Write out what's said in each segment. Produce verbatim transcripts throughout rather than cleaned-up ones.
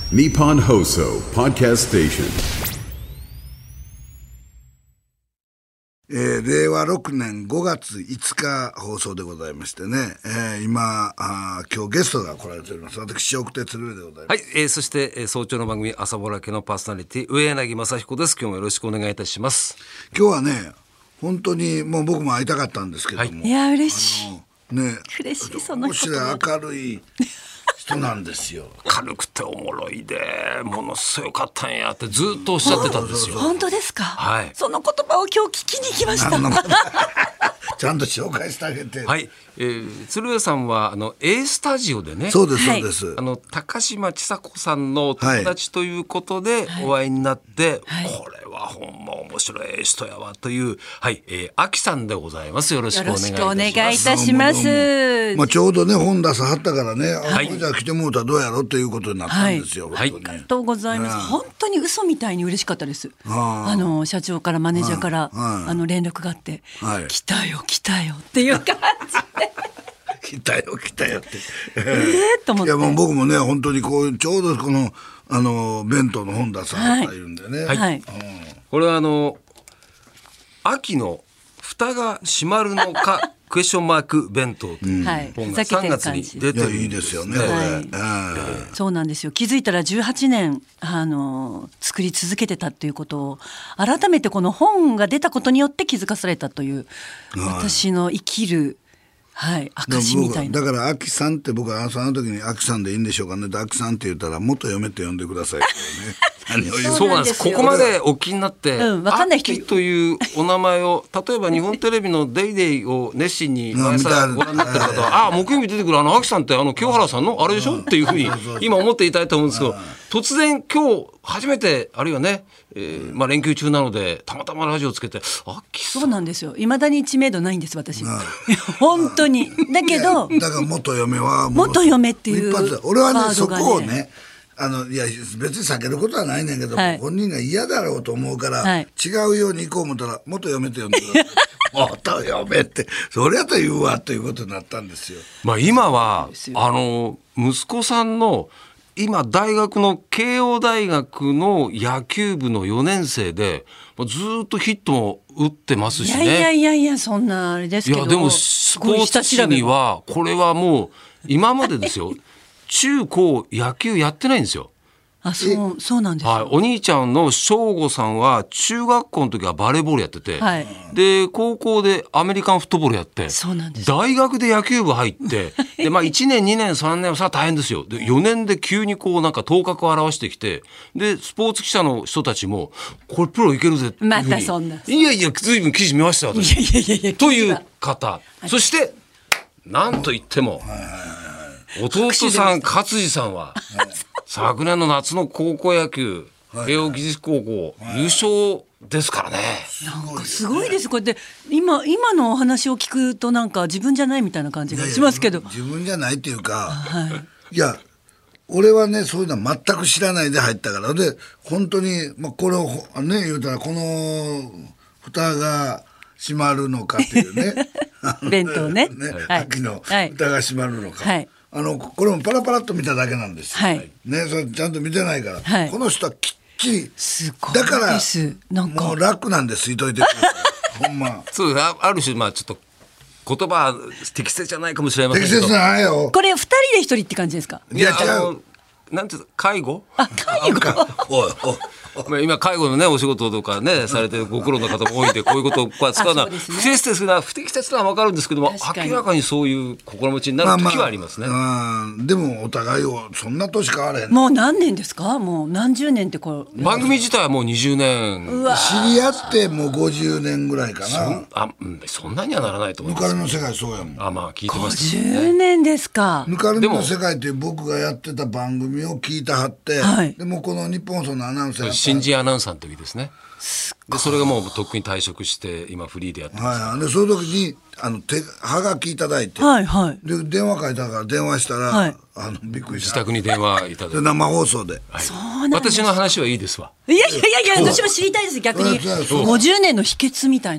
Nippon Hoso Podcast Station。 えー、れいわろくねんごがついつか放送でございましてね、えー、今あ今日ゲストが来られております。私笑福亭鶴瓶でございます。 はい、えー、そして、えー、早朝の番組朝ぼらけのパーソナリティ上柳正彦です。今日もよろしくお願いいたします。 今日はね本当にもう僕も会いたかったんですけども、 はい、いや嬉しいね、 嬉しいその面白い明るい人なんですよ。 軽くておもろいでものすごかったんやってずっとおっしゃってたんですよ。 本当ですか、 はい、 その言葉を今日聞きに行きました。 ちゃんと紹介してあげて。 はい、えー、鶴瓶さんはあの A スタジオでね、 そうですそうです、 はい、あの高嶋ちさ子さんの友達ということでお会いになって、はいはい、これはほんま面白い人やわという、はい、えー、あきさんでございます。よろしくお願いいたします。よろしくお願いいたします。 まあ、ちょうどね本出さはったからね、はい、じゃあ来てもうたらどうやろうということになったんですよ。 はい、ありがとうございます、ね、本当に嘘みたいに嬉しかったです。ああの社長からマネージャーから、あの連絡があって、はい、来たよ来たよっていう感じで来たよ来たよってえーと思って、 いやもう僕もね本当にこうちょうどこのあの弁当の本出さはったいうんでね、 はいはい、うん、これはあの秋の蓋が閉まるのかクエスチョンマーク弁当という本がさんがつに出てるんですね。 いやいいですよね、はい、 えー、そうなんですよ。気づいたらじゅうはちねんあの作り続けてたっていうことを改めてこの本が出たことによって気づかされたという、はい、私の生きるはい、証みたいな。 だからアキさんって僕はその時にアキさんでいいんでしょうかね。アキさんって言ったら元嫁って呼んでくださいってねそうなんです。ここまでお気になって、うん、分かんない人アキというお名前を例えば日本テレビのデイデイを熱心に毎朝ご覧になってる方はあ木曜日出てくるあのアキさんってあの清原さんのあれでしょっていうふうに今思っていただいたと思うんですけど、突然今日初めてあるいはね、えーまあ、連休中なのでたまたまラジオつけてアキさん、 そうなんですよ。いまだに知名度ないんです私本当に。だけどだから元嫁は元嫁っていう一発俺はねそこをねあのいや別に避けることはないねんけど、はい、本人が嫌だろうと思うから、はい、違うように行こう思ったら元嫁って呼んでください元嫁ってそれやと言うわということになったんですよ。 まあ、今はあの息子さんの今大学の慶応大学の野球部のよねん生でずっとヒットも打ってますしね。 いやいやいやいやそんなあれですけど、 いやでもスポーツ紙にはこれはもう今までですよ中高野球やってないんですよ。 あ、そうそうなんですよ、 はい、お兄ちゃんの翔吾さんは中学校の時はバレーボールやってて、はい、で高校でアメリカンフットボールやって、 そうなんです。 大学で野球部入ってで、まあ、いちねんにねんさんねんはさ大変ですよ。でよねんで急にこうなんか頭角を現してきて、でスポーツ記者の人たちもこれプロいけるぜっていうふうに、 またそんな、 いやいや随分記事見ました私。 いやいやいやいやという方、はい、そしてなんといっても、弟さん勝地さんは、はい、昨年の夏の高校野球慶応義塾高校、はい、優勝ですからね。 なんかすごいです。これで今今のお話を聞くとなんか自分じゃないみたいな感じがしますけど。 いやいや自分じゃないっていうか、 はい、 いや俺はねそういうのは全く知らないで入ったからで本当に、まあ、これをね言うたらこの蓋が閉まるのかっていうね弁当ねね、 はい、 秋の蓋が閉まるのか、はい、あのこれもパラパラっと見ただけなんですよ、はいね、それちゃんと見てないから、はい、この人はきっちりすごいだからですなんかもう楽なんですいといてくださいほんまそう あ, ある種まあちょっと言葉は適切じゃないかもしれませんけど適切じゃないよ。 これふたりでひとりって感じですか。 いや違うなんていう介護あ介護おいおいまあ今介護のねお仕事とかねされてるご苦労の方も多いんでこういうことを使うのは不適切な不適切なのは分かるんですけども明らかにそういう心持ちになる時はありますね。 まあまあ、でもお互いをそんな年変われへん。 もう何年ですか。もう何十年ってこう番組自体はもうにじゅうねん。 知り合ってもうごじゅうねんぐらいかな。 そんあ、うん、そんなにはならないと思います。 ぬかるみの世界そうやもん。 あまあ聞いてますけどね。ごじゅうねんですか。 ぬかるみの世界って僕がやってた番組を聞いてはって、はい、でもこの日本放送のアナウンサー新人アナウンサーの時ですね。でそれがもうとっくに退職して今フリーでやってます、 はい、でその時にあの手はがきいただいて、 はいはい、 で電話書いたから電話したら、はい、あのびっくりした。 自宅に電話いただいて生放送で、 はい、そうなんです。 私の話はいいですわ。 いやいやいやいや私も知りたいです逆にごじゅうねんの秘訣みたいの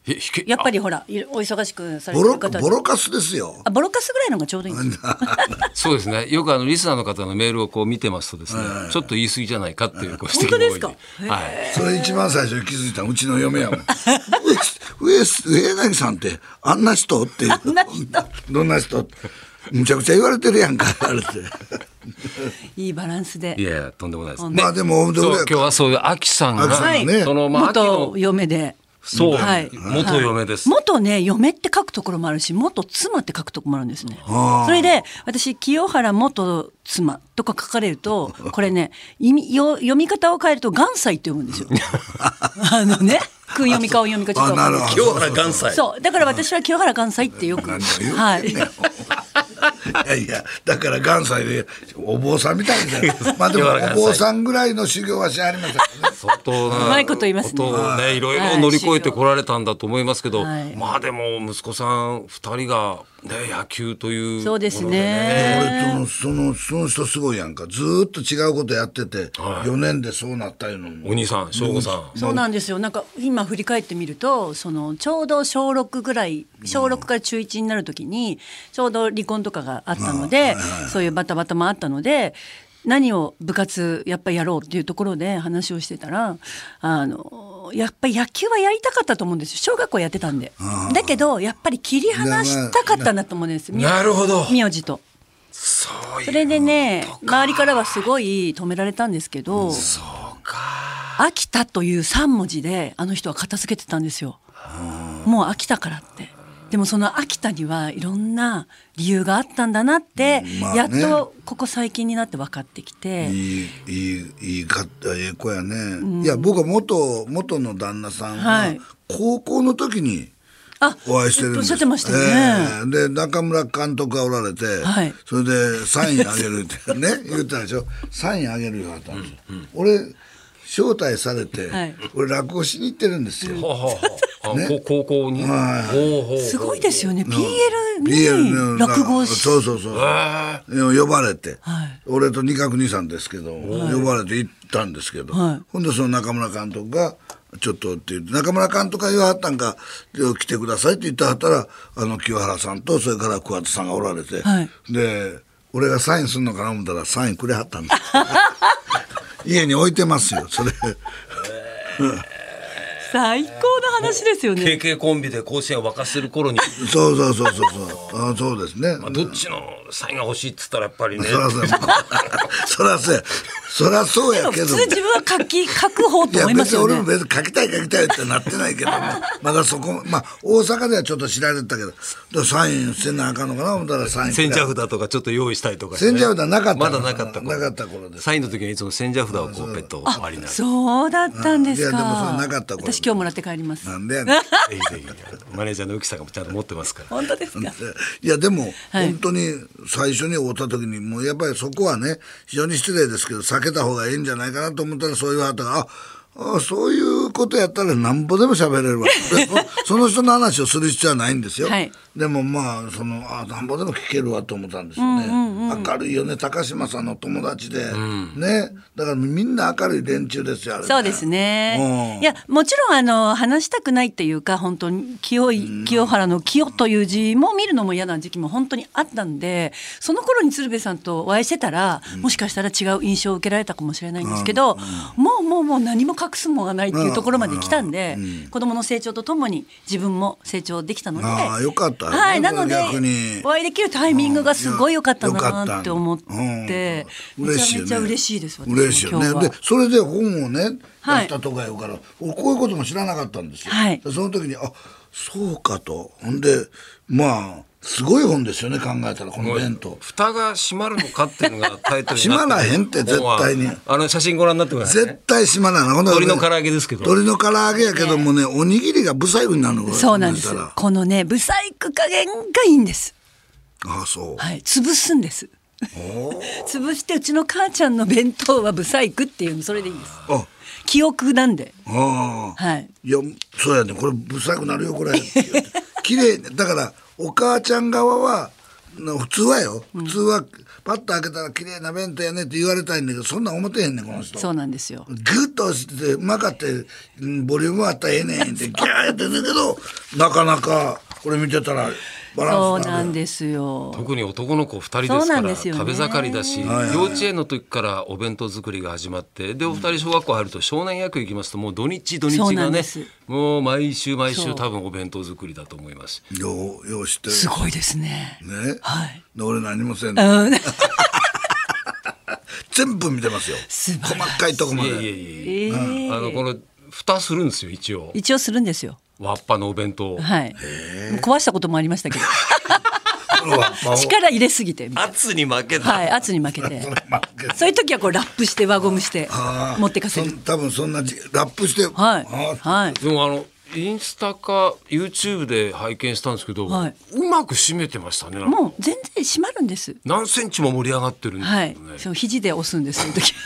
やっぱりほらお忙しくされてる方ボロカスですよ。 あボロカスぐらいのがちょうどいいんですそうですね。よくあのリスナーの方のメールをこう見てますとですね、ちょっと言い過ぎじゃないかっていうご指摘が多い。 本当ですか。 はい。 それ一番最初に気づいたうちの嫁やもん。上上柳さんってあんな人ってあんな人どんな人むちゃくちゃ言われてるやんか言われて。 いいバランスで。 いやいやとんでもないです。 まあでもそう今日はそういうアキさんが、 はい、 そのまあ元嫁で。 そう、 はい、 元嫁です、 はい、元ね嫁って書くところもあるし元妻って書くところもあるんですね。それで私清原元妻とか書かれるとこれね意味よ読み方を変えると元妻って読むんですよあのね訓読みかを読みかちょっと清原元妻そうだから私は清原元妻ってよくはいいやいやだから元妻でお坊さんみたいなまあでもお坊さんぐらいの修行はしありましたね。 相当なうまいこと言いますね。 ことねいろいろ乗り越えてこられたんだと思いますけど、 はい、 まあでも息子さんふたりが、ね、野球という、 そうですね。 俺そのその人すごいやんかずーっと違うことやってて、はい、よねんでそうなったいうのもお兄さん翔吾さんそうなんですよ。なんか今振り返ってみるとそのちょうど小ろくぐらい小ろくから中いちになる時にちょうど離婚とかがあったので、はいはいはい、そういうバタバタもあったので何を部活やっぱりやろうっていうところで話をしてたらあのやっぱり野球はやりたかったと思うんですよ。小学校やってたんで。だけどやっぱり切り離したかったんだと思うんです。 なるほど。 名字とそういう。 それでね周りからはすごい止められたんですけど、 そうか秋田というさん文字であの人は片付けてたんですよ。もう飽きたからって。でもその秋田にはいろんな理由があったんだなって、まあね、やっとここ最近になって分かってきていいいいいいかええ子やね、うん、いや僕は元元の旦那さんは高校の時にお会いしてるんです。 おっしゃってましたよね、 えー、で中村監督がおられて、はい、それでサインあげるってね言ってたでしょ。サインあげるよって言ったんですよ、うんうん、俺招待されて、はい、俺落語しに行ってるんですよ、 ね、高校に、はい、 すごいですよね ピーエル に落語しそうそうそう呼ばれて、はい、俺と二角兄さんですけど、はい、呼ばれて行ったんですけど、はい、ほんでその中村監督がちょっとって言って中村監督が言わはったんか来てくださいって言ってはったらあの清原さんとそれから桑田さんがおられて、はい、で俺がサインするのかな思ったらサインくれはったんです家に置いてますよそれ最高の話ですよね。 ケーケー コンビで甲子園を沸かせる頃にそうそうそうそうそうあそうですね、 まあ、どっちのサインが欲しいっつったらやっぱりねそらそうそらそうやそらそうやけど普通自分は書き書く方と思いますよね。 いや別に俺も別に書きたい書きたいってなってないけどもまだそこまあ大阪ではちょっと知られてたけどサインせなあかんのかな思ったらサイン千社札とかちょっと用意したいとか、ね、 千社札なかったまだなかったなかった頃です。 サインの時にいつも千社札をこうペットを割りながらそうだったんですか。 いやでもそれなかった頃私今日もらって帰ります。 なんでやねんぜひぜひマネージャーの浮さんがちゃんと持ってますから本当ですか。 いやでも、はい、本当に最初に会った時にもうやっぱりそこはね非常に失礼ですけど避けた方がいいんじゃないかなと思ったらそういう方がああそういうことやったらなんぼでも喋れるわそ, その人の話をする必要はないんですよ、はい、でもまあそのあなんぼでも聞けるわと思ったんですよね、うんうんうん、明るいよね高島さんの友達で、うん、ねだからみんな明るい連中ですよあれね。 そうですね、うん、いやもちろんあの話したくないっていうか本当に清い清原の清という字も見るのも嫌な時期も本当にあったんでその頃に鶴瓶さんとお会いしてたら、うん、もしかしたら違う印象を受けられたかもしれないんですけど、うんうん、もうもうもう何も隠すものがないっていうところまで来たんで、うん、子供の成長とともに自分も成長できたのであよかったよね、 はい、なのでお会いできるタイミングがすごい良かったなって思って、うん、めちゃめちゃ嬉しいです。 嬉しいよね。でそれで本をね出したとかよから、はい、俺こういうことも知らなかったんですよ、はい、その時にあそうかとほんでまあすごい本ですよね考えたらこの弁当蓋が閉まるのかっていうのがタイトルになって閉まらへんって絶対にあの写真ご覧になってください、ね、 絶対閉まらない。 鶏の唐揚げですけど鶏の唐揚げやけどもね、ねおにぎりがブサイクになるの。 そうなんですこのねブサイク加減がいいんです。 ああそう、 はい、潰すんです潰してうちの母ちゃんの弁当はブサイクっていうのそれでいいんです。あ記憶なんであ、はい、 いやそうやねこれブサイクなるよこれ綺麗だからお母ちゃん側は普通はよ、普通はパッと開けたら綺麗な弁当やねって言われたいんだけど、そんなん思ってへんねんこの人。 そうなんですよ。 グッと押してうまかってボリュームあったらええねんってギャーやってんだけど、なかなかこれ見てたらバランスそうなんですよ。 特に男の子ふたりですから、食べ盛りだし、幼稚園の時からお弁当作りが始まって、でお二人小学校入ると少年野球行きますと、もう土日土日がね、もう毎週毎週多分お弁当作りだと思います。 ようよう知ってる。 すごいですね。 ね、 はい。 俺何もせんの。全部見てますよ。細かいとこまで。 いやいやいやいや、あのこの蓋するんですよ一応。 一応するんですよ。 わっぱのお弁当。 はい。壊したこともありましたけど。力入れすぎて。 圧に負けた。 はい、圧に負けて。そういう時はこうラップして輪ゴムして持ってかせる。 多分そんなラップして。 はいはい。 でもあのインスタか YouTube で拝見したんですけど、はい、うまく締めてましたね。 もう全然締まるんです。 何センチも盛り上がってるんですよね。はい、 そう肘で押すんですそういう時。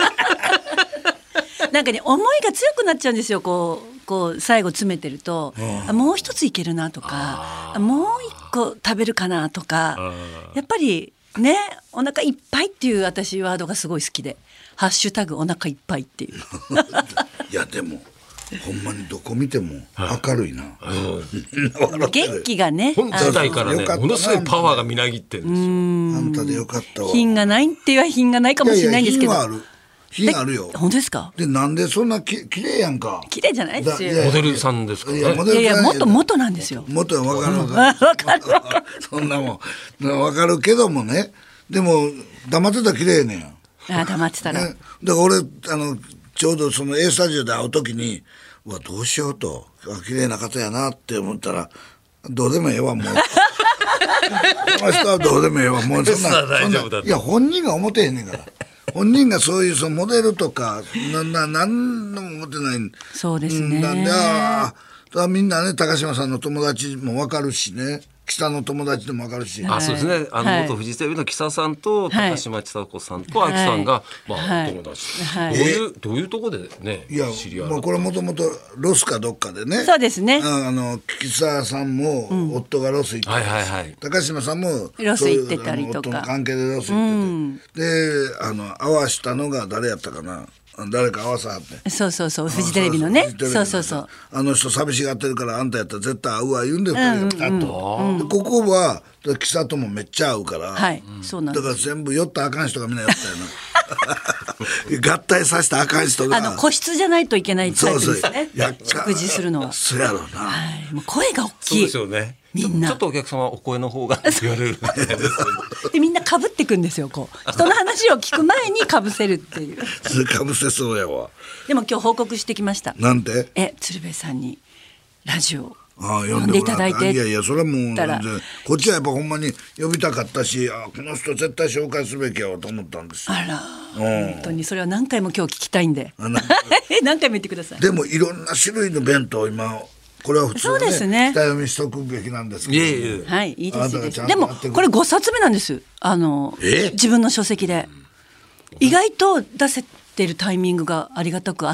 なんかね思いが強くなっちゃうんですよ。こうこう最後詰めてると、あもう一ついけるなとか、あもう一個食べるかなとか、やっぱりねお腹いっぱいっていう私ワードがすごい好きで、ハッシュタグお腹いっぱいっていう。 いやでもほんまにどこ見ても明るいな。 元気がね。 本体からねものすごいパワーがみなぎってるんですよ。 あんたでよかったわ。 品がないって言えば品がないかもしれないんですけど。 いやいや品はある。品あるよ。 本当ですか。 でなんでそんなき綺麗やんか。 綺麗じゃないですよ。 モデルさんですかね。いやいや元元なんですよ。 元はわかるわかるわかる。 そんなもんわかるけどもね。でも黙ってたら綺麗ねん。 あ黙ってたら。 だから俺あのちょうどその A スタジオで会う時に、うわどうしようと綺麗な方やなって思ったら、どうでもええわもう。この人はどうでもええわもうそんなそんないや本人が思ってへんねんから。本人がそういうそのモデルとかなな何のも思ってない。 そうですね。 なんでああみんなね高島さんの友達も分かるしね。北の友達でも分かるし、 はい、あそうですね。あの、はい、元フジテレビの北さんと高島千佐子さんと秋さんが、はい、まあ、はい、友達、はい、どういうどういうところでね、いや知り合い。 もうこれもともとロスかどっかでね。 そうですね。 あの北さんも、うん、夫がロス行って、はいはいはい、高島さんもロス行ってたりとか、 夫の関係でロス行ってて、うん、であの合わしたのが誰やったかな。誰か合わさはってそうそうそうフジテレビのねそうそうそうあの人寂しがってるからあんたやったら絶対会うわ言うんでふたりがピタッと、うんうん、でここはキサともめっちゃ合うから、はい、そうなんです。だから全部酔ったあかん人がみんなやったよな合体させたあかん人があの個室じゃないといけないタイプですね。食事するのはそうやろうな、 はい、もう声が大きい。 そうですよね。みんなちょっとお客様お声の方が言われるでみんな被ってくんですよ。こう人の話を聞く前に被せるっていう被せそうやわ。 でも今日報告してきました。 なんてえ鶴瓶さんにラジオああ呼んでいただいて。 いやいやそれはもう全然こっちはやっぱほんまに呼びたかったし、あこの人絶対紹介すべきやわと思ったんですよ。 あら本当にそれは何回も今日聞きたいんで何回も言ってください。 でもいろんな種類の弁当今これは普通は ね, そうですね下読みしとくべきなんですけど、 いえいえはいいいですいいです。でもこれごさつめなんです。あの自分の書籍で意外と出せてるタイミングがありがたくあって、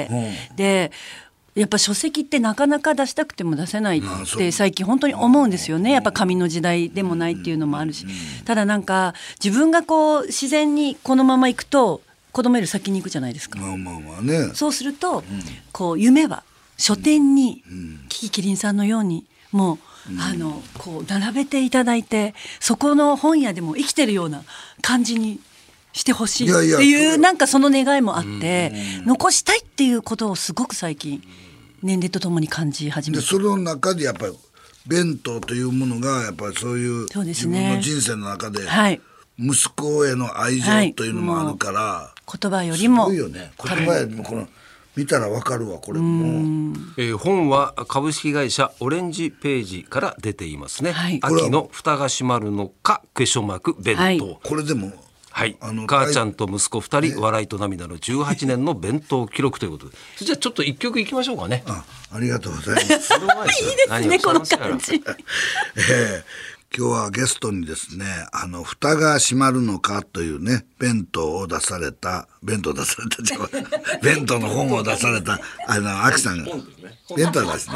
うん、でやっぱ書籍ってなかなか出したくても出せないって最近本当に思うんですよね。やっぱ紙の時代でもないっていうのもあるし、ただなんか自分がこう自然にこのまま行くと子供より先に行くじゃないですか。 まあまあまあね。 そうすると、うん、こう夢は書店にキキキリンさんのようにもう、うん、あのこう並べていただいてそこの本屋でも生きてるような感じにしてほしいっていう、いやいやなんかその願いもあって、うん、残したいっていうことをすごく最近年齢とともに感じ始めて、 でその中でやっぱり弁当というものがやっぱりそういう自分の人生の中で息子への愛情というのもあるから、はい、 言葉よりもすごいよね。言葉よりもこの見たらわかるわこれも、 えー、本は株式会社オレンジページから出ていますね、はい、秋の蓋が閉まるのかクエスチョンマーク弁当、はい、 これでもはい、あの母ちゃんと息子ふたり、ね、笑いと涙のじゅうはちねんの弁当記録ということでじゃあちょっと一曲いきましょうかね。 あ, ありがとうございますいいですねこの感じ、 えー今日はゲストにですね、あの蓋が閉まるのかというね弁当を出された弁当出された弁当の本を出されたあの秋さんが弁当出してね、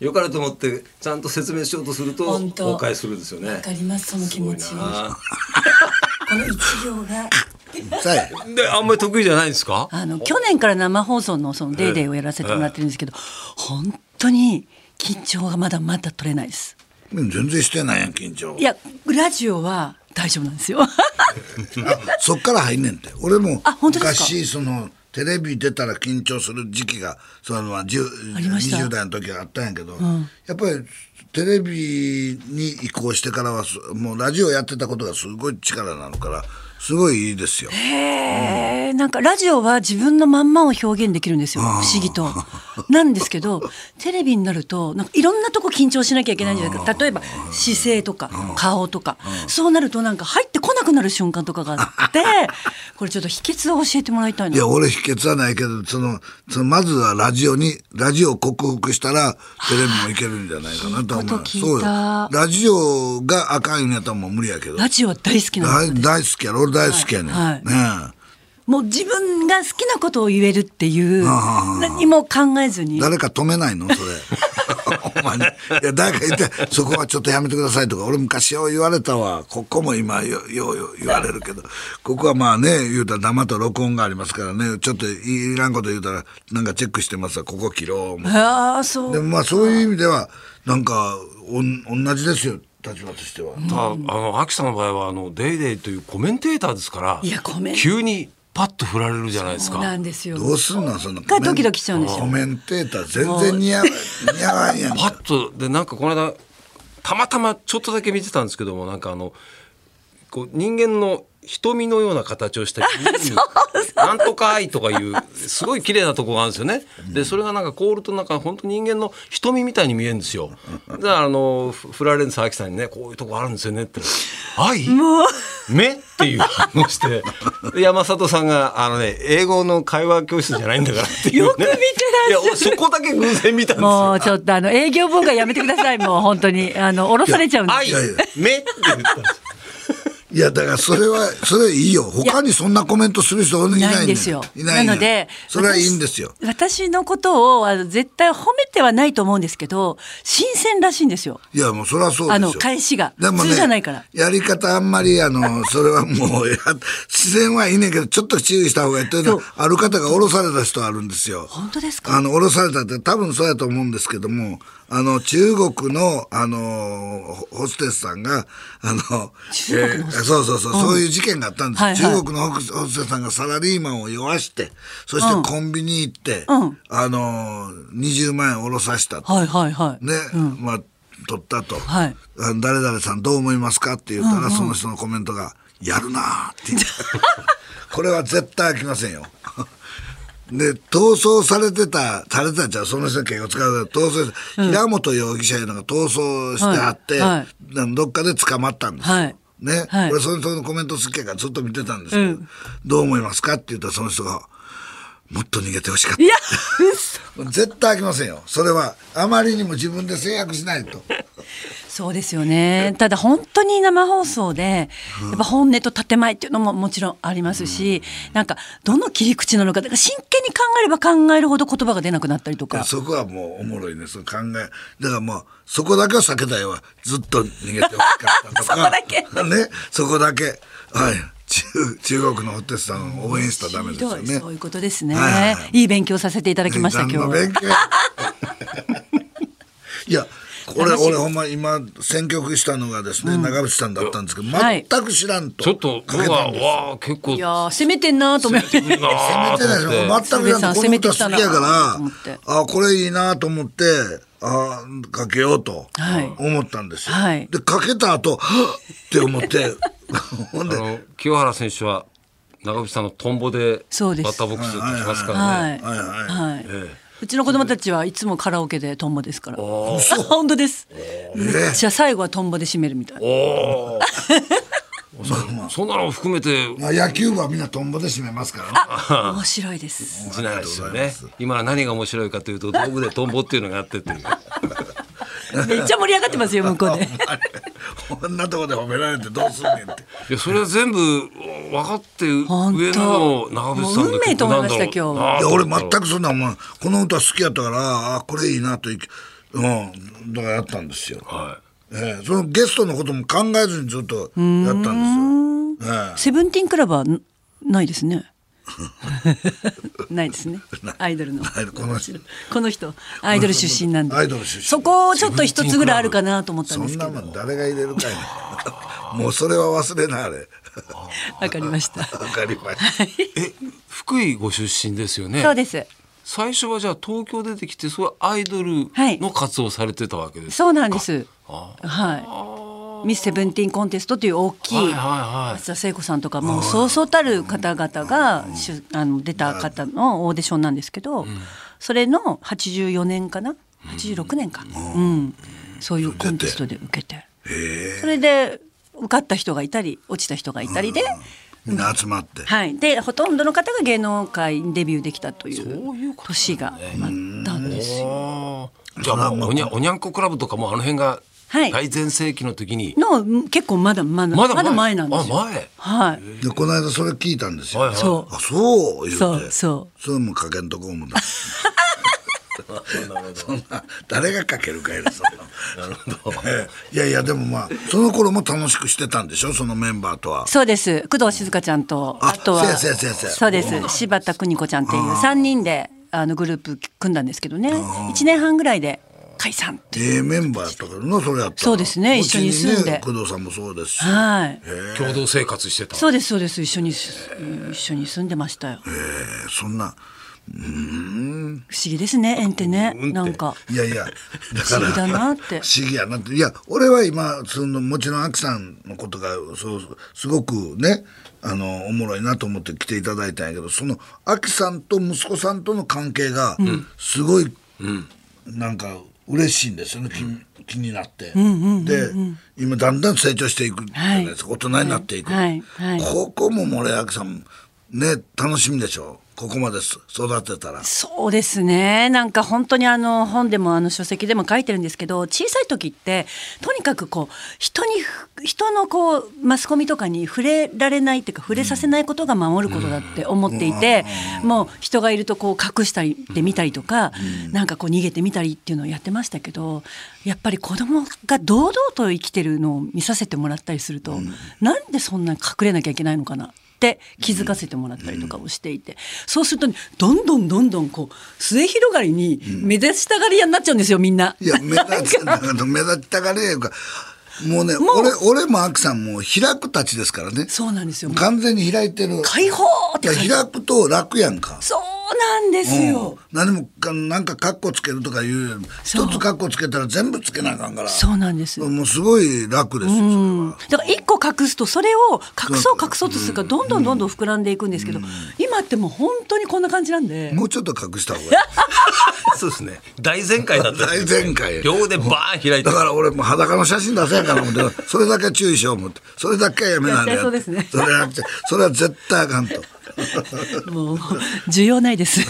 よかれと思ってちゃんと説明しようとすると崩壊するんですよね。 わかります、その気持ち。この一行がであんまり得意じゃないんですか。 あの去年から生放送のそのデイデイをやらせてもらってるんですけど、本当に緊張がまだまだ取れないです。 全然してないやん緊張。 いやラジオは大丈夫なんですよ。 そっから入んねんて。俺も昔そのテレビ出たら緊張する時期がそのまあにじゅう代の時があったんやけど、うん、やっぱりテレビに移行してからはもうラジオやってたことがすごい力なのからすごいいいですよ。 へー、うん、なんかラジオは自分のまんまを表現できるんですよ、不思議と。なんですけどテレビになるとなんかいろんなとこ緊張しなきゃいけないんじゃないか。例えば姿勢とか顔とか、そうなるとなんか入ってこなくなる瞬間とかがあってこれちょっと秘訣を教えてもらいたいな。 いや俺秘訣はないけどそのそのまずはラジオにラジオを克服したらテレビもいけるんじゃないかなと思う。そうよ、ラジオがあかんようにやったらもう無理やけど。 ラジオは大好きなんです。 大好きやろ。俺大好きやねん、はいはい、ねえ。 もう自分が好きなことを言えるっていう何も考えずに。 誰か止めないのそれ。お前ね、いや誰か言ってそこはちょっとやめてくださいとか俺昔よう言われたわ。ここも今よよよ言われるけどここはまあね言うたら生と録音がありますからねちょっといらんこと言うたらなんかチェックしてますわここ切ろう。 ああそう。 でもまあそういう意味ではなんかおん同じですよ立場としては。 ただあの秋さんの場合はあのデイデイというコメンテーターですからいやコメン急にパッと振られるじゃないですか。 そうなんですよ。 どうすんのそんながドキドキしちゃうんですよ。 コメンテーター全然似合わ似合わんやん。 パッとでなんかこの間たまたまちょっとだけ見てたんですけどもなんかあのこう人間の瞳のような形をしたなんとか愛とかいうすごい綺麗なとこがあるんですよね。でそれがなんか凍るとなんか本当人間の瞳みたいに見えるんですよ。だからあの振られるんです秋さんにねこういうとこあるんですよねって愛もう目っていう反応して山里さんがあのね英語の会話教室じゃないんだからっていう、ね、 よく見てらっしゃる。 いやそこだけ偶然見たんですよ。 もうちょっとあの営業妨害やめてください。もう本当にあの降ろされちゃうんですよ。 愛目って言ったんですよ。 いやだからそれはそれいいよ。他にそんなコメントする人いないんですよ。いないなのでそれはいいんですよ。 私のことをあの絶対褒めてはないと思うんですけど新鮮らしいんですよ。 いやもうそれはそうですよ。 あの返しがでも、ね、 普通じゃないから。 やり方あんまりあのそれはもうや自然はいいねんけどちょっと注意した方がいいというのはある方が降ろされた人あるんですよ。 本当ですか。 あの降ろされたって多分そうやと思うんですけどもあの中国のあのホステスさんがあの中国のホステス、 えー、そうそうそう、うん、そういう事件があったんです、はいはい、中国のホステスさんがサラリーマンを酔わしてそしてコンビニ行って、うん、あのにじゅうまんえん下ろさせたと、 はいはいはいね、うん、まあ取ったと、はい、誰々さんどう思いますかって言ったら、うんうん、その人のコメントがやるなーって言ってこれは絶対飽きませんよで逃走されてたされてたじゃんその人敬語使う逃走、うん、平本容疑者いうのが逃走してあって、はいはい、どっかで捕まったんですよ、はいねはい、俺その人のコメント好きやからずっと見てたんですけど、うん、どう思いますかって言ったらその人がもっと逃げてほしかった。いや絶対飽きませんよ。それはあまりにも自分で制約しないとそうですよね。ただ本当に生放送でやっぱ本音と建前っていうのももちろんありますし、うん、なんかどの切り口なのかだから真剣に考えれば考えるほど言葉が出なくなったりとか。 そこはもうおもろいねその考えだからもうそこだけは避けたいわ。ずっと逃げてほしかったとかそこだけねそこだけはい中, 中国のホテスさんを応援したらダメですよね。 そういうことですね、はいはいはい、いい勉強させていただきました今日勉強いやこれ俺ほんま今選曲したのがですね、うん、長渕さんだったんですけど全く知らんと、 はい、ちょっと僕はわ結構いや攻めてんなと思って攻めてないですよ全く知らんとこの歌好きやからあこれいいなと思ってあかけようと思ったんですよ、はい、でかけた後はっって思ってほんであの清原選手は長渕さんのトンボでバッターボックスにしますからね。 うちの子供たちはいつもカラオケでトンボですから。本当です。めっちゃ最後はトンボで締めるみたいな。おそ, そんなの含めて野球部はみんなトンボで締めますからね。面白いです。 しないですよね。今は何が面白いかというと道具でトンボっていうのがあってっていうめっちゃ盛り上がってますよ向こうでこんなとこで褒められてどうすんねんって。 いやそれは全部分かって上の長渕さんの曲なんだろう。 運命と思いました今日。 いや俺全くそんなもんこの歌好きやったからあこれいいなとうんだからやったんですよ、 はいえー、そのゲストのことも考えずにずっとやったんですよ、えー、 セブンティーンクラブはないですねないですねアイドルのこの人この人アイドル出身なんでアイドル出身そこをちょっと一つぐらいあるかなと思ったんですけど、 そんなもん誰が入れるかいなもうそれは忘れなあれわかりましたわかりましたえ福井ご出身ですよね。 そうです。 最初はじゃあ東京出てきてそういうアイドルの活動をされてたわけですか。 そうなんです。はいミスセブンティーンコンテストという大きい、はいはいはい、松田聖子さんとかもうそうそうたる方々があの出た方のオーディションなんですけど、うん、それのはちじゅうよねんかなはちじゅうろくねんか、うんうん、そういうコンテストで受けてそれで受かった人がいたり落ちた人がいたりで、 みんな集まって、 はい、でほとんどの方が芸能界にデビューできたという年があったんですよ。 じゃあもうおにゃおにゃんこクラブとかもあの辺が大全盛期の時にの結構まだまだまだ 前, まだ前なんですよ。 あ前、 はい、 でこの間それ聞いたんですよ、 はいはい、 そうあそう言うてそうそうそれもかけんとこ思ったそんな誰がかけるかいなそんななるほど、えー、いやいやでもまあその頃も楽しくしてたんでしょそのメンバーとは。 そうです工藤静香ちゃんと あ, あとはせやせやせやそうです柴田邦子ちゃんっていうさんにんであのグループ組んだんですけどねいちねんはんぐらいで解散っていう。 ええメンバーとかのそれやったそうですね一緒に住んで、 ね、工藤さんもそうですし、 はい、 共同生活してた。 そうですそうです一緒に一緒に住んでましたよ。 えー、そんなうーん不思議ですね縁ってね、うん、なんかいやいやだから不思議だなって不思議やなっていや俺は今そのもちろんアキさんのことがそうすごくねあのおもろいなと思って来ていただいたんやけどそのアキさんと息子さんとの関係がすごい、うん、なんか嬉しいんですよね、うん、気, 気になって、うんうんうんうん、で今だんだん成長していくじゃないですか、はい、大人になっていく、はいはいはい、ここも森脇さんね楽しみでしょここまで育てたら。 そうですねなんか本当にあの本でもあの書籍でも書いてるんですけど小さい時ってとにかくこう人に人のこうマスコミとかに触れられないっていうか触れさせないことが守ることだって思っていて、うん、もう人がいるとこう隠したりで見たりとか、うん、なんかこう逃げてみたりっていうのをやってましたけどやっぱり子供が堂々と生きてるのを見させてもらったりすると、うん、なんでそんな隠れなきゃいけないのかなって気づかせてもらったりとかをしていて、そうすると、ね、どんどんどんどんこう末広がりに目立ちたがり屋になっちゃうんですよみんな。 いや目立ち目立ちたがり屋かもうねもう 俺, 俺もアキさんも開くたちですからね。 そうなんですよ完全に開いてる開放って開くと楽やんか。 そうなんですよ、 うん、何もかなんかカッコつけるとかいうより一つカッコつけたら全部つけなあかんから。 そうなんですもうすごい楽ですよ、うん、 それはだから一個隠すとそれを隠そう隠そうとするからどんどんどんどん膨らんでいくんですけど、うん、今ってもう本当にこんな感じなんでもうちょっと隠した方がいいそうですね大全開だった大全開両腕バーン開いてだから俺も裸の写真出せやから思ってそれだけ注意しよう思ってそれだけはやめないでそうですねそれはそれは絶対あかんともう需要ないです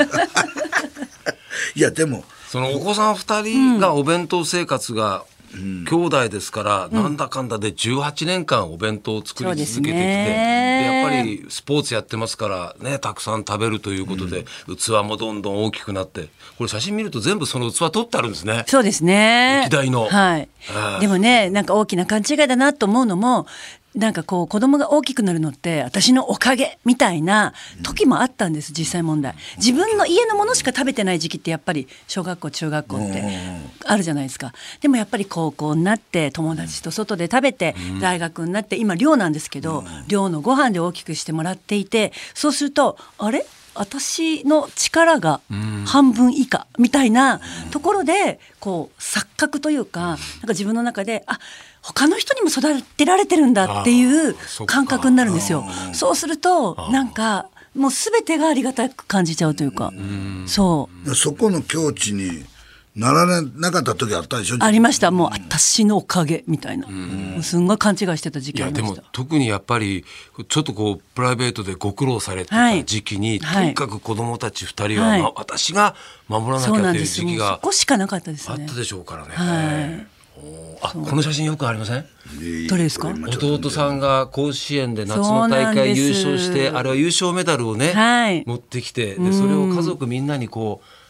いやでもそのお子さんふたりがお弁当生活が、うん、兄弟ですから、うん、なんだかんだでじゅうはちねんかんお弁当を作り続けてきて、で、やっぱりスポーツやってますからねたくさん食べるということで、うん、器もどんどん大きくなってこれ写真見ると全部その器取ってあるんですね。 そうですね歴代の、 はい、でもねなんか大きな勘違いだなと思うのもなんかこう子供が大きくなるのって私のおかげみたいな時もあったんです実際問題。自分の家のものしか食べてない時期ってやっぱり小学校中学校ってあるじゃないですか。でもやっぱり高校になって友達と外で食べて大学になって今寮なんですけど寮のご飯で大きくしてもらっていてそうするとあれ私の力が半分以下みたいなところでこう錯覚というかなんか自分の中であ他の人にも育てられてるんだっていう感覚になるんですよ。そうするとなんかもう全てがありがたく感じちゃうというかそうそこの境地にならなかった時あったでしょ。 ありました。もう私のおかげみたいなすんごい勘違いしてた時期ありました。 いやでも特にやっぱりちょっとこうプライベートでご苦労されてた時期に、はい、とにかく子どもたちふたりは、はい、私が守らなきゃという時期がそこしかなかったですね。 あったでしょうからね、 はいあこの写真よくありません？ どれですか？ 弟さんが甲子園で夏の大会優勝してあれは優勝メダルをね、はい、持ってきてでそれを家族みんなにこう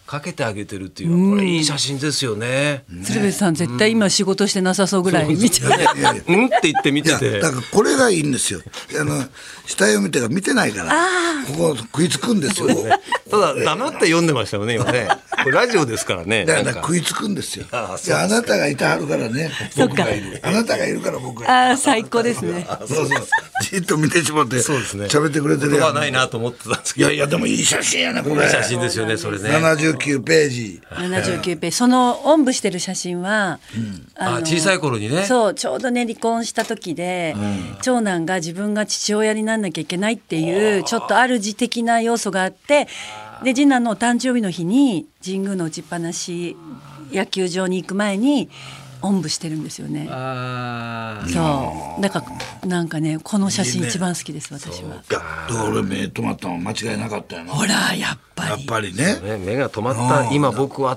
かけてあげてるっていうのはこれいい写真ですよね。 鶴瓶さん絶対今仕事してなさそうぐらい見てる。 うんって言って見てて。 だからこれがいいんですよ。あの下読み手が見てないからここ食いつくんですよ。 ただ黙って読んでましたよね今ね。これラジオですからね。 だから食いつくんですよ。 あいやあなたがいてはるからね。僕がいる。あなたがいるから僕がいる。 ああ最高ですね。 そうそう。じっと見てしまってそうですね。 喋ってくれてるやん。 言葉ないなと思ってたんですけど。 いやいやでもいい写真やねこれ。 いい写真ですよねそれね。 ななじゅうきゅうページ。 ななじゅうきゅうページ。そのおんぶしてる写真は、 うん、あ小さい頃にね。 そうちょうどね離婚した時で、うん、長男が自分が父親になんなきゃいけないっていうちょっと主的な要素があって、で次男のお誕生日の日に神宮の打ちっぱなし野球場に行く前におんぶしてるんですよね。あそうだからなんかねこの写真一番好きです、ね、私は。 だから俺目止まったの間違いなかったよな。 ほらやっぱりやっぱりね、 ね目が止まった今僕は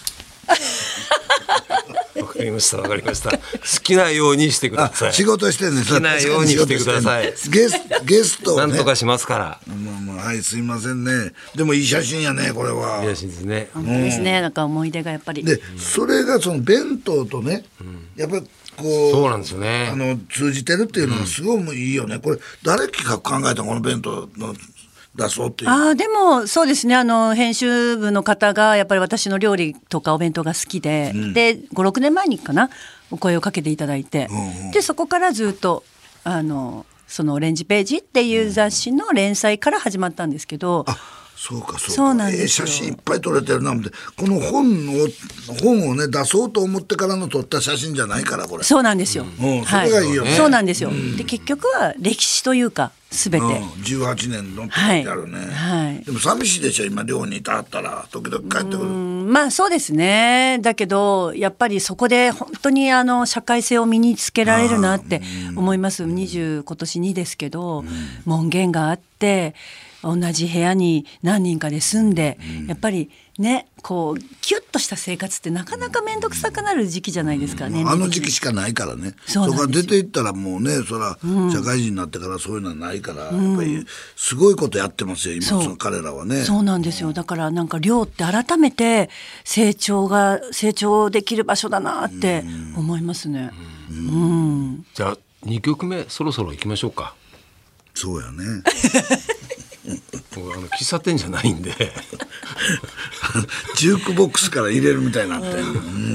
わかりましたわかりました。好きなようにしてください。 仕事してんね。 好きなようにしてください。 ゲスゲストをねなんとかしますから。 まあまあはいすいませんね。でもいい写真やねこれは。 いい写真ですね。 本当ですね。なんか思い出がやっぱり。 でそれがその弁当とね、うん、やっぱりこうそうなんですよね。 あの通じてるっていうのがすごいいいよね。これ誰企画考えたこの弁当の。出そうっていう。 あでもそうですねあの編集部の方がやっぱり私の料理とかお弁当が好きで、うん、でごろくねんまえにかなお声をかけていただいて、うんうん、でそこからずっとあのそのオレンジページっていう雑誌の連載から始まったんですけど、うん、 あそうかそうかそうなんですよ。 えー、写真いっぱい撮れてるなってこの本を本をね出そうと思ってからの撮った写真じゃないからこれ。 そうなんですよ、 うんうん、それがいいよね、 はい、そうなんですよ、うん、で結局は歴史というかすべて、 うん、じゅうはちねんのって書いてあるね、はいはい、でも寂しいでしょ今寮にいたったら時々帰ってくる。 うんまあそうですね。だけどやっぱりそこで本当にあの社会性を身につけられるなって思います。にじゅう今年にですけど、うん、門限があって同じ部屋に何人かで住んで、うん、やっぱりねこうキュッとした生活ってなかなか面倒くさくなる時期じゃないですかね、 うん、あの時期しかないからね。そこから出ていったらもうねそら、うん、社会人になってからそういうのはないから、うん、やっぱりすごいことやってますよ今その彼らはね。 そうなんですよ。だからなんか寮って改めて成長が成長できる場所だなって思いますね、うんうんうん、 じゃあにきょくめそろそろ行きましょうか。 そうやねあの喫茶店じゃないんでジュークボックスから入れるみたいになって、うん、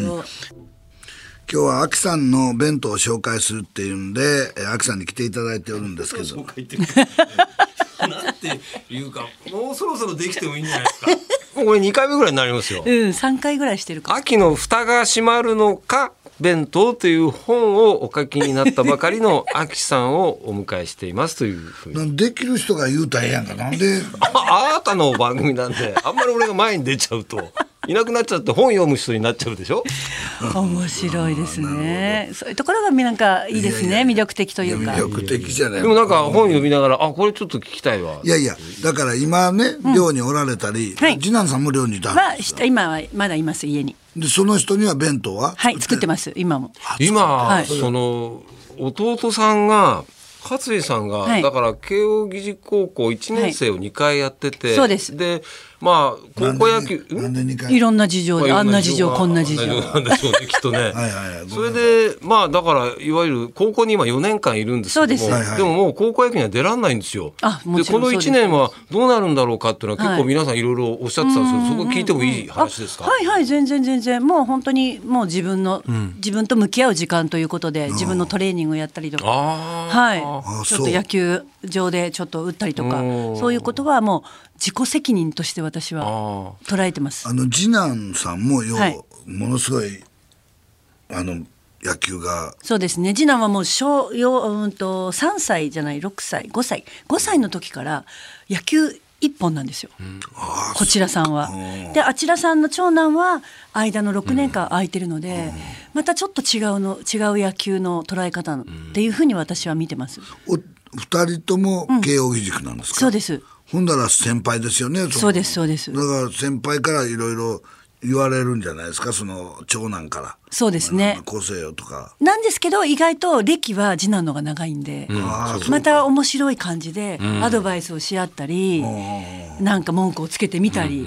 今日はアキさんの弁当を紹介するっていうんでアキさんに来ていただいておるんですけど紹介ってなんていうかもうそろそろできてもいいんじゃないですかもうこれにかいめぐらいになりますよ、 うん、さんかいぐらいしてるか。 秋の蓋が閉まるのか弁当という本をお書きになったばかりの秋さんをお迎えしていますというふうにできる人が言うたらええやんか。なんであ, あなたの番組なんであんまり俺が前に出ちゃうといなくなっちゃって本読む人になっちゃうでしょ面白いですね。そういうところがなんかいいですね。いやいや魅力的というか。 魅力的じゃない。 でもなんか本読みながらあこれちょっと聞きたいわ。 いやいやだから今ね寮におられたり、うんはい、次男さんも寮にいたんですか。 今はまだいます家に。 でその人には弁当ははい作ってます今も。 今、はい、その弟さんが勝井さんが、はい、だから慶應義塾高校いちねん生をにかいやってて、はい、そうです。でまあ高校野球いろんな事情で、まあ、あんな事情こんな事情なんでしょうねきっとねはいはい、はい、それでまあだからいわゆる高校に今よねんかんいるんですけどもそうです、でももう高校野球には出らんないんですよ。あもちろんそうです。でこのいちねんはどうなるんだろうかっていうのは結構皆さんいろいろおっしゃってたんですけど、はい、そこ聞いてもいい話ですか。 はいはい全然全然もう本当にもう自分の、うん、自分と向き合う時間ということで自分のトレーニングをやったりとかはいちょっと野球場でちょっと打ったりとかそういうことはもう自己責任として私は捉えてます。 あの次男さんもよ、はい、ものすごいあの野球がそうですね。次男はもう小よ、うんとさんさいじゃないろくさいごさいごさいの時から野球一本なんですよ、うん、こちらさんは。であちらさんの長男は間のろくねんかん空いてるので、うん、またちょっと違うの違う野球の捉え方っていうふうに私は見てます。 おふたりとも慶應義塾なんですか。うん、 そうです。 ほんだら先輩ですよね。そそうですそうです。 だから先輩からいろいろ言われるんじゃないですかその長男から。 そうですね、 まあ、個性よとかなんですけど意外と歴は次男のが長いんで、うん、また面白い感じでアドバイスをし合ったり、うん、なんか文句をつけてみたり、うんうんうん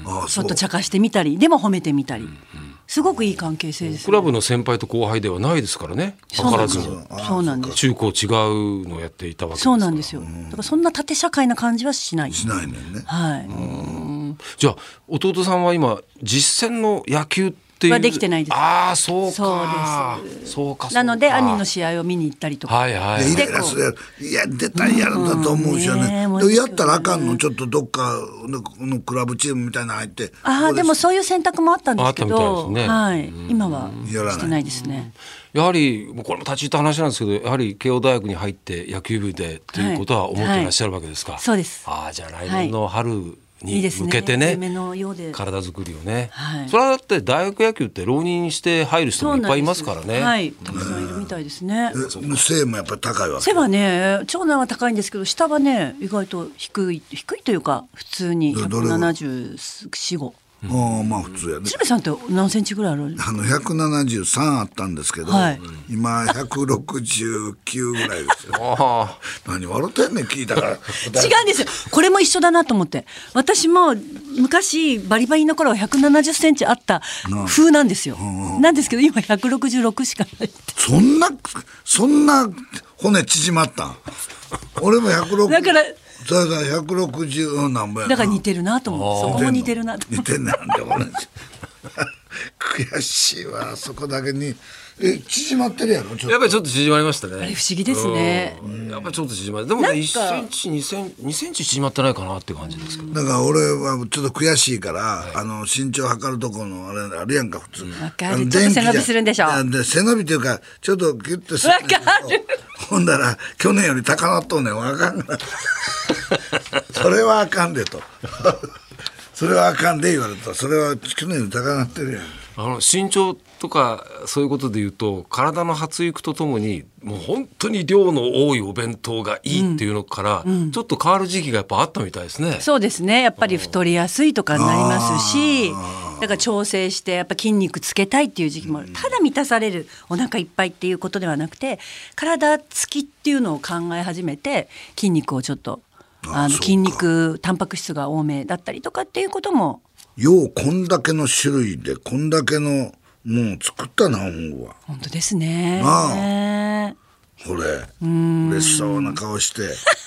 ちょっと茶化してみたりでも褒めてみたり、すごくいい関係性です、ね、 クラブの先輩と後輩ではないですからね。図らずにそうなんです。 中高違うのをやっていたわけですから。 そうなんですよ。だからそんな縦社会な感じはしない。 しないねんね。 はい。 うんじゃあ弟さんは今実践の野球っていうはできてないです。 ああそうか。 そうです。 そうかそうか。 なので兄の試合を見に行ったりとか。 はいはい。 イライラするいや絶対やるんだと思うしよね。うん、ねやったらあかんのちょっとどっかのクラブチームみたいなの入って。 ああでもそういう選択もあったんですけど、 あったみたいですね、 はい今はしてないですね。 やはりこれも立ち入った話なんですけど、やはり慶応大学に入って野球部でということは思っていらっしゃるわけですか。 はいはい、そうです。 ああじゃあ来年の春、はいに向けてね、体作りをね、はい、それはだって大学野球って浪人して入る人もいっぱいいますからね。 はい、たくさんいるみたいですね。 背もやっぱり高いわけ。 背はね、長男は高いんですけど、下はね意外と低い低いというか普通にひゃくななじゅうよん、ご。 ああまあ普通やね。 鶴瓶さんって何センチぐらいある？ あのひゃくななじゅうさんあったんですけど、はい、今ひゃくろくじゅうきゅうぐらいですよ。何笑ってんねん聞いたから。違うんですよ。これも一緒だなと思って。私も昔バリバリの頃はひゃくななじゅっセンチあった風なんですよ。なんですけど今ひゃくろくじゅうろくしかない。 そんなそんな骨縮まったん？俺もひゃくろく。 だから。 そうそうひゃくろくじゅうなんぼやな。 だから似てるなと思う。そこも似てるなと思う。 似てんなんでこれ悔しいわそこだけに。え縮まってるやろちょっと。 やっぱりちょっと縮まりましたね。 あれ不思議ですね。 やっぱりちょっと縮まりでもねいっセンチにセンチにセンチ縮まってないかなって感じですけど。 だから俺はちょっと悔しいから、はい、あの身長測るとこのあれあるやんか普通。 わかる。ちょっと背伸びするんでしょ。 で背伸びっていうかちょっとギュッとする。 わかる。 ほんだら去年より高なっとんねんわかんない。それはあかんでと。それはあかんで言われた。それは去年より高なってるやん。 あの身長とかそういうことで言うと体の発育とともにもう本当に量の多いお弁当がいいっていうのから、うん、ちょっと変わる時期がやっぱあったみたいですね。 そうですね。やっぱり太りやすいとかになりますし、だから調整してやっぱ筋肉つけたいっていう時期もある。ただ満たされるお腹いっぱいっていうことではなくて体つきっていうのを考え始めて筋肉をちょっとあの筋肉タンパク質が多めだったりとかっていうこともようこんだけの種類でこんだけのもう作ったな思うわ。 本当ですね。 なあこれ嬉しそうな顔して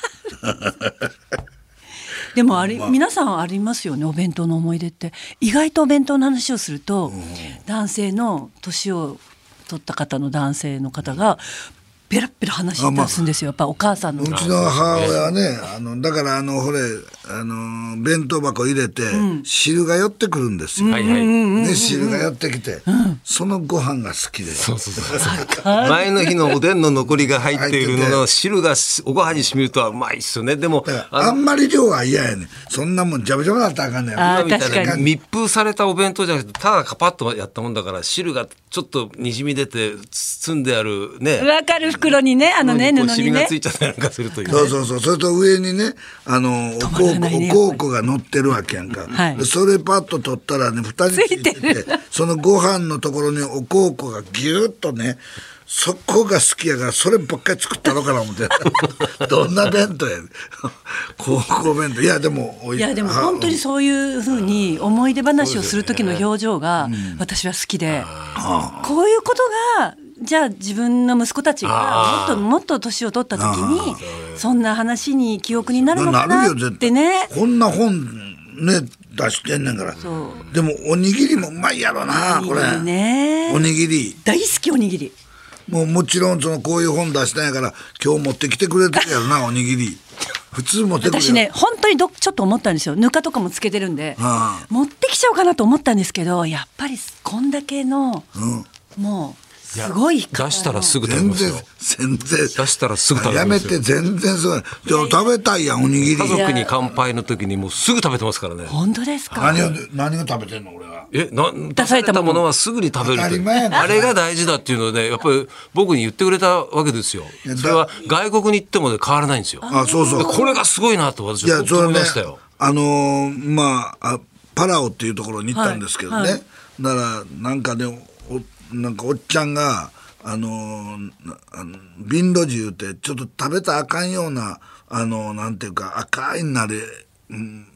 でもあれ、まあ、皆さんありますよねお弁当の思い出って。意外とお弁当の話をすると、うん、男性の年を取った方の男性の方がペラペラ話してたりするんですよ。やっぱお母さんのうちの母親はねあのだからあのほれあの弁当箱入れて、うん、汁が寄ってくるんですよ、はいはいね、汁が寄ってきて、うん、そのご飯が好きでそうそうそう前の日のおでんの残りが入っているのの汁がおご飯に染みるとはうまいっすよね。でもあ, あんまり量は嫌やねん。そんなもんジャブジャブだったらあかんねん。 今みたいな密封されたお弁当じゃなくてただカパッとやったもんだから汁がちょっとにじみ出て包んであるね分かる袋にねあのね布にねシミがついちゃったりなんかするという、ね、 そうそうそう。それと上にねあのお香粉、お香粉が乗ってるわけやんか、はい、でそれパッと取ったらね蓋についててそのご飯のところにお香粉がギュッとねそこが好きやからそればっかり作ったのかな思ってどんな弁当やねん高校弁当。いやでもいやでも本当にそういうふうに思い出話をする時の表情が私は好きで、こういうことがじゃあ自分の息子たちがもっともっと年を取った時にそんな話に記憶になるのかなってね。 こんな本ね出してんねんから。でもおにぎりもうまいやろなこれ、ね、おにぎり大好き。おにぎりもうもちろんそのこういう本出したんやから今日持ってきてくれてるやろなおにぎり普通持ってくる。 私ね本当にどちょっと思ったんですよ。ぬかとかもつけてるんで、はあ、持ってきちゃおうかなと思ったんですけどやっぱりこんだけの、うん、もうすごい出したらすぐ食べますよ。 全然出したらすぐ食べますよ。 やめて全然すごい。でも食べたいやんおにぎり。 家族に乾杯の時にもうすぐ食べてますからね。 本当ですか。 何を何が食べてんの俺は。 えな出されたものはすぐに食べるって。あれが大事だっていうので、ね、やっぱり僕に言ってくれたわけですよ。それは外国に行っても、ね、変わらないんですよ。 あそうそう。 これがすごいなと私は思いましたよ。ね、 あのー、まあパラオっていうところに行ったんですけどね。はいはい、だからなんかねおなんかおっちゃんが。あのー、瓶路地言うてちょっと食べたらあかんようなあのー、なんていうか赤いなれ、うん、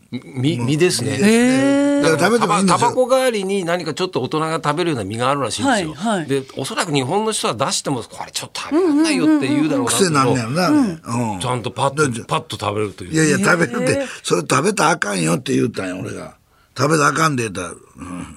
実実ですね。 へだから食べてもいいんですよ。 タバコ代わりに何かちょっと大人が食べるような実があるらしいんですよ。 はいはい、 でおそらく日本の人は出してもこれちょっと食べられないよって言うだろうなけど、 癖なんねやろな、うん、 ちゃんとパッとパッと食べるという。 いやいや食べるってそれ食べたらあかんよって言うたんや俺が。食べたらあかんで言ったら、うん、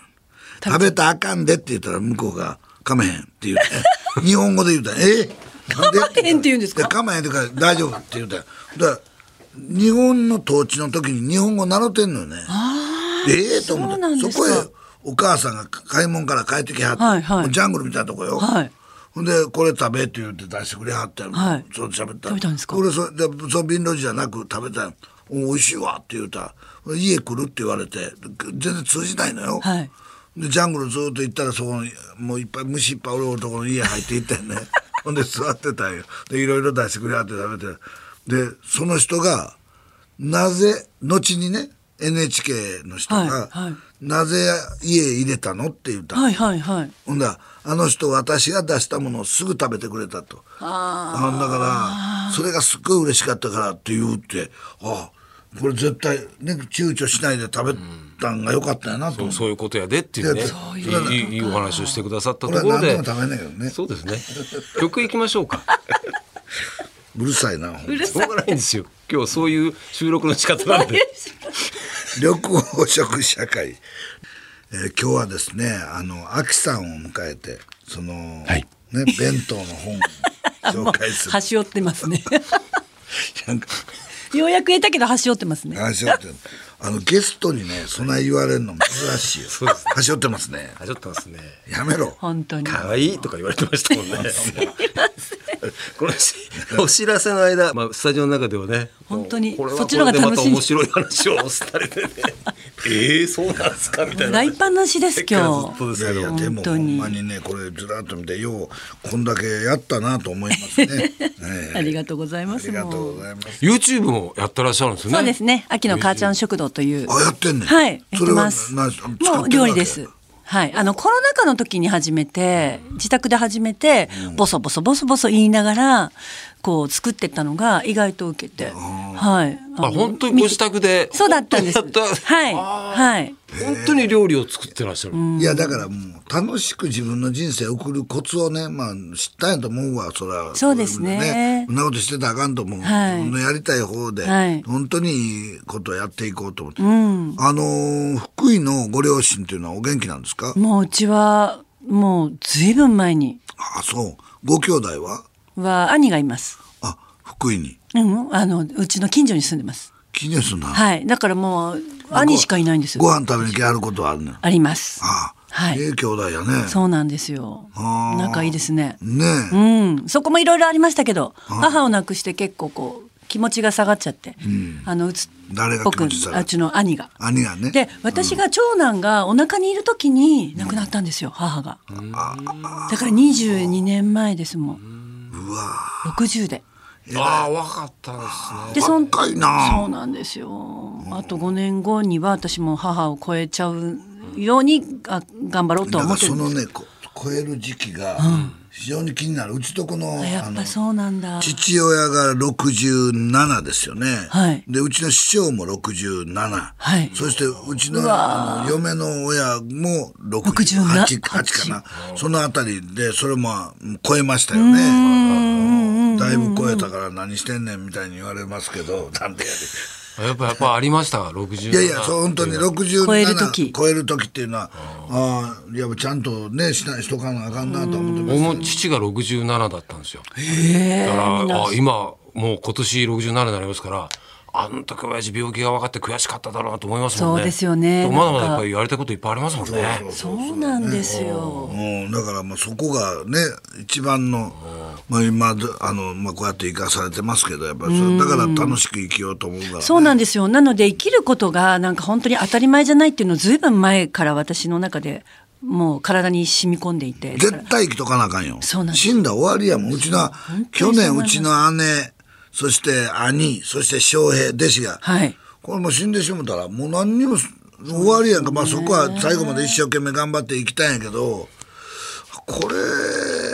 食べたらあかんでって言ったら向こうがかめへんって言うて日本語で言うたんや。えかまへんって言うんですか。 かまへんって言うから大丈夫って言うたんや。だから日本の統治の時に日本語習ってんのよね。ええと思って そ, そこへお母さんが買い物から帰ってきはって、はいはい、ジャングルみたいなとこよ、はい、ほんでこれ食べって言って出してくれはって、はい、それで喋った食べたんですか。 俺そでその瓶ロジじゃなく食べたん。おいしいわって言うたら家来るって言われて全然通じないのよ、はい、でジャングルずっと行ったらそこにもういっぱい虫いっぱいおるところの家入って行ったよねほんで座ってたんよ。でいろいろ出してくれはって食べて、でその人がなぜ後にね エヌエイチケー の人が、はいはい、なぜ家へ入れたのって言った、 はいはいはい、 ほんだあの人私が出したものをすぐ食べてくれたと。あだからそれがすっごい嬉しかったからって言うて、あこれ絶対ね躊躇しないで食べたんが良かったんやなと、 うん、そう、そういうことやでっていうね、いい、いいお話をしてくださったところで、 これは何でも食べないけどね。 そうですね曲いきましょうかうるさいな。 うるさい。 しょうがないんですよ。今日そういう収録の仕方なんで。 緑黄色社会、えー、今日はですねあのアキさんを迎えてその、はいね、弁当の本を紹介する端折ってますねなんかようやく得たけど端折ってますね。 端折ってる。あのゲストにねそんな言われるの珍しいよ。そうです、端折ってますね。 端折ってますね。 やめろ。 本当に。 可愛いとか言われてましたもんね。このお知らせの間、まあ、スタジオの中ではね本当にそっちの方が楽しい。面白い話をされてねえー、そうなんですかみたいな。 大話です今日。 いやいやでもほんまにねこれずらっと見てようこんだけやったなと思いますね。 えー、ありがとうございます。 ありがとうございます。 YouTube もやってらっしゃるんですよね。 そうですね。秋の母ちゃん食堂という。 あやってんねん。 はいやってます。 もう料理です。はい、あのコロナ禍の時に始めて自宅で始めてボソボソボソボソ言いながらこう作ってったのが意外と受けて、はい、 あ本当にご自宅でそうだったんです。はいはい本当に料理を作ってらっしゃる。 いやだからもう楽しく自分の人生を送るコツをね、まあ、知ったんやと思うわ。それはそうですね。 そんなことしてたらあかんと思う、はい、自分のやりたい方で、はい、本当にいいことをやっていこうと思って、うん、あのー、福井のご両親っていうのはお元気なんですか。 もううちはもうずいぶん前に。 あそうご兄弟はは兄がいます。 あ福井に、 うん、あのうちの近所に住んでます。 近所に住んだ。 はいだからもう兄しかいないんですよ。 ご飯食べに来はることはあるね。 あります。 ああ、はい。ええ兄弟やね。 そうなんですよ。仲いいですね。 ねえ。 うん。そこもいろいろありましたけど、母を亡くして結構こう気持ちが下がっちゃって、うん、あのうつ誰が気持ち下がっうちの兄が。 兄がね。 で、私が長男がお腹にいる時に亡くなったんですよ、母が。うん、だからにじゅうにねんまえですもん。 うわ。 ろくじゅうで。 ああ若かったですね。 でそん若いな。 そうなんですよ。あとごねんごには私も母を超えちゃうようにあ頑張ろうとは思ってるんです。 そのね超える時期が非常に気になる。うちとこのやっぱそうなんだ。 父親がろくじゅうななですよね。 はい。 でうちの師匠もろくじゅうなな。 はい。 そしてうちのあの嫁の親もろくじゅうはちかな。そのあたりでそれも超えましたよね。だいぶ超えたから何してんねんみたいに言われますけど、なんでやでやっぱやっぱありましたろくじゅうなな。 いやいやそう本当にろくじゅうなな超える時超える時っていうのはああやっぱちゃんとねしなしとかなあかんなと思ってます。 僕も父がろくじゅうななだったんですよ。 へえ。 だからあ今もう今年ろくじゅうななになりますから。あの時親父病気が分かって悔しかっただろうなと思いますもんね。 そうですよね。 まだまだやっぱり言われたこといっぱいありますもんね。 そうなんですよ。 うん、だからまあそこがね一番の、まあ、今あの、まあ、こうやって生かされてますけどやっぱりそれだから楽しく生きようと思うから、ね、 そうなんですよ。なので生きることがなんか本当に当たり前じゃないっていうのをずいぶん前から私の中でもう体に染み込んでいて絶対生きとかなあかんよ。 そうなんです。 死んだ終わりやもん。うちの去年うちの姉そして兄そして翔平弟子が、はい、これもう死んでしもたらもう何にも終わりやんか。まあそこは最後まで一生懸命頑張っていきたいんやけどこれ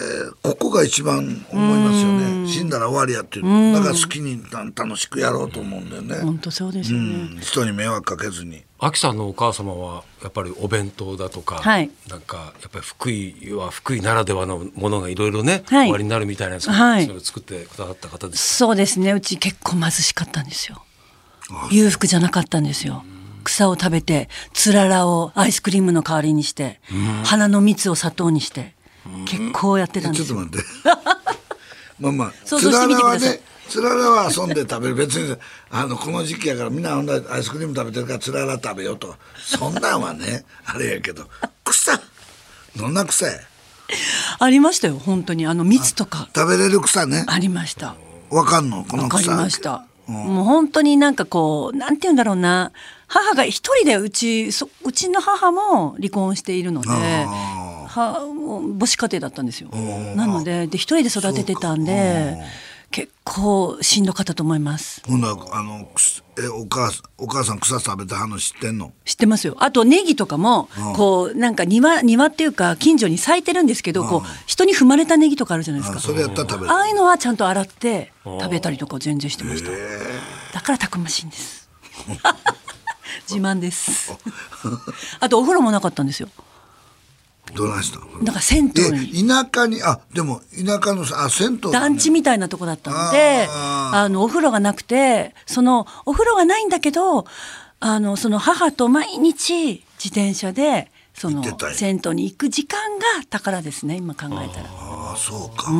ここが一番思いますよね。死んだら終わりやっていう。だから好きに楽しくやろうと思うんだよね。 本当そうですよね、 うん、人に迷惑かけずに。 あきさんのお母様はやっぱりお弁当だとか、はい、なんかやっぱり福井は福井ならではのものがいろいろね、はい、おありになるみたいなやつを、はい、それを作ってくださった方です。 そうですね。うち結構貧しかったんですよ。裕福じゃなかったんですよ。草を食べてつららをアイスクリームの代わりにして、花の蜜を砂糖にして結構やってたんですよ。 ちょっと待ってまあまあつららはね、つららは遊んで食べる。別にあのこの時期やからみんなアイスクリーム食べてるからつらら食べようと、そんなんはねあれやけど、草どんな草や。 ありましたよ本当に。あの蜜とか食べれる草ね。ありました。 わかんのこの草。 わかりました、うん、もう本当になんかこうなんて言うんだろうな、母が一人でうちそうちの母も離婚しているので、は母子家庭だったんですよ。なのでで一人で育ててたんで結構しんどかったと思います。 ほんなあのえお母さんお母さん草食べた話知ってんの？ 知ってますよ。あとネギとかもこうなんか庭庭っていうか近所に咲いてるんですけど、こう人に踏まれたネギとかあるじゃないですか。 それやったら食べる。 ああいうのはちゃんと洗って食べたりとか全然してました。だからたくましいんです自慢ですあとお風呂もなかったんですよ。 どうなんした？ だから銭湯に田舎に、あでも田舎のあ銭湯、ね、 団地みたいなとこだったので、ああのお風呂がなくて、そのお風呂がないんだけど、あのその母と毎日自転車でその銭湯に行く時間が宝ですね今考えたら。 ああそうか、 うん、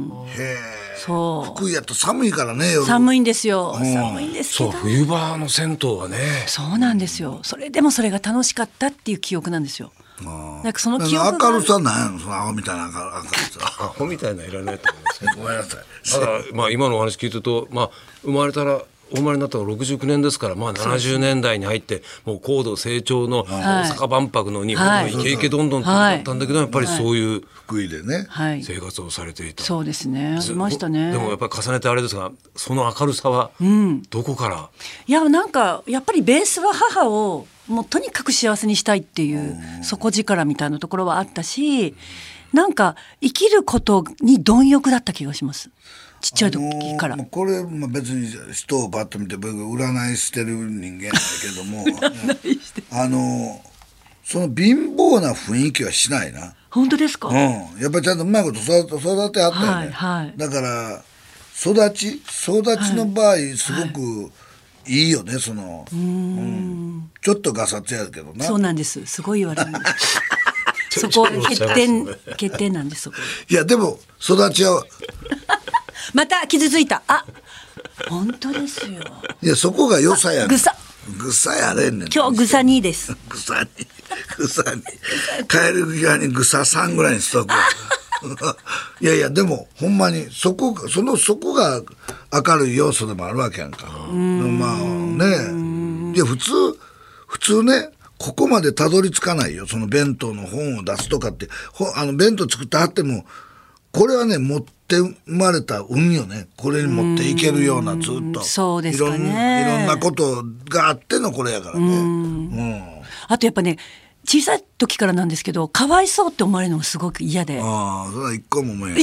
へえ。 そう福井やと寒いからね。夜寒いんですよ。寒いんですけど、 そう冬場の銭湯はね。 そうなんですよ。それでもそれが楽しかったっていう記憶なんですよ。なんかその記憶が明るさなんやの、そのアホみたいな明るさ。 アホみたいないらないと思いますけどごめんなさい。 ただまあ今のお話聞いてると、まあ生まれたらお生まれになったのがろくじゅうきゅうねんですから、まあななじゅうねんだいに入ってもう高度成長の大阪万博の日本のイケイケどんどんってなったんだけど、やっぱりそういう福井でね生活をされていた。 そうですね、ありましたね。 でもやっぱり重ねてあれですが、その明るさはどこから、うん、 いやなんかやっぱりベースは母をもうとにかく幸せにしたいっていう底力みたいなところはあったし、なんか生きることに貪欲だった気がします。ちっちゃい時から。 あのー、これ、まあ、別に人をパッと見て僕占いしてる人間だけどもあのー、その貧乏な雰囲気はしないな。 本当ですか？ うん、やっぱりちゃんとうまいこと育て、育てあったよね、はいはい、だから育ち育ちの場合すごくいいよね、その、うん、ちょっとガサツやけどな。 そうなんです、すごい言われるそこ欠点欠点なんです。そこいやでも育ちはまた傷ついた。あ本当ですよ。 いやそこが良さやん。 ぐさぐさやれんねん。 今日ぐさにですぐさにぐさに帰る際にぐささんぐらいにしとくいやいやでもほんまにそこそのそこが明るい要素でもあるわけやんか。うんまあね、いや普通普通ねここまでたどり着かないよ。その弁当の本を出すとかってあの弁当作ってはってもこれはね持って生まれた運よね。これに持っていけるようなずっとそうですかね。 いろん、いろんなことがあってのこれやからね。うん、うん、 あとやっぱね小さい時からなんですけどかわいそうって思われるのがすごく嫌で。 ああそれは一個も思えん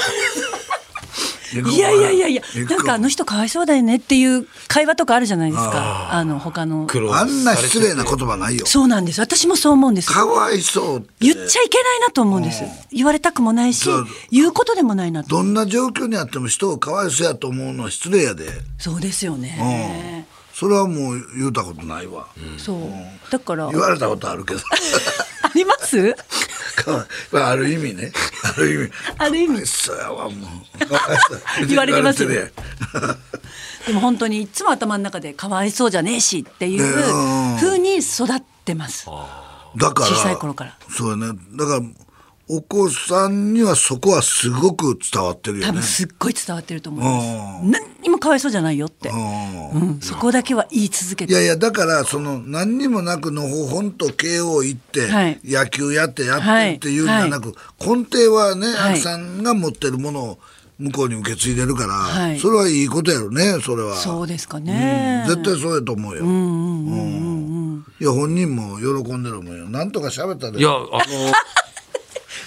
いやいやいやいやなんかあの人かわいそうだよねっていう会話とかあるじゃないですか。あの他のあんな失礼な言葉ないよ。 そうなんです。私もそう思うんです。 かわいそうって言っちゃいけないなと思うんです。言われたくもないし言うことでもないなと。 どんな状況にあっても人をかわいそうやと思うのは失礼やで。そうですよね、 うん、それはもう言うたことないわ、 うん、そうだから言われたことあるけどありますある意味ねある意味ある意味そうやわもう言われてますよでも本当にいつも頭の中でかわいそうじゃねえしっていう風に育ってます。 だから小さい頃からそうやね。だからお子さんにはそこはすごく伝わってるよね。 多分すっごい伝わってると思います。何にもかわいそうじゃないよって、うん、そこだけは言い続けて。 いやいやだからその何にもなくのほほんと慶応行って、はい、野球やってやってっていうんじゃなく、はい、根底はね、はい、あきさんが持ってるものを向こうに受け継いでるから、はい、それはいいことやろね。それはそうですかね、 うん、絶対そうやと思うよ。うんうんうんうん、いや本人も喜んでるもんよ。なんとか喋ったで。 いやあの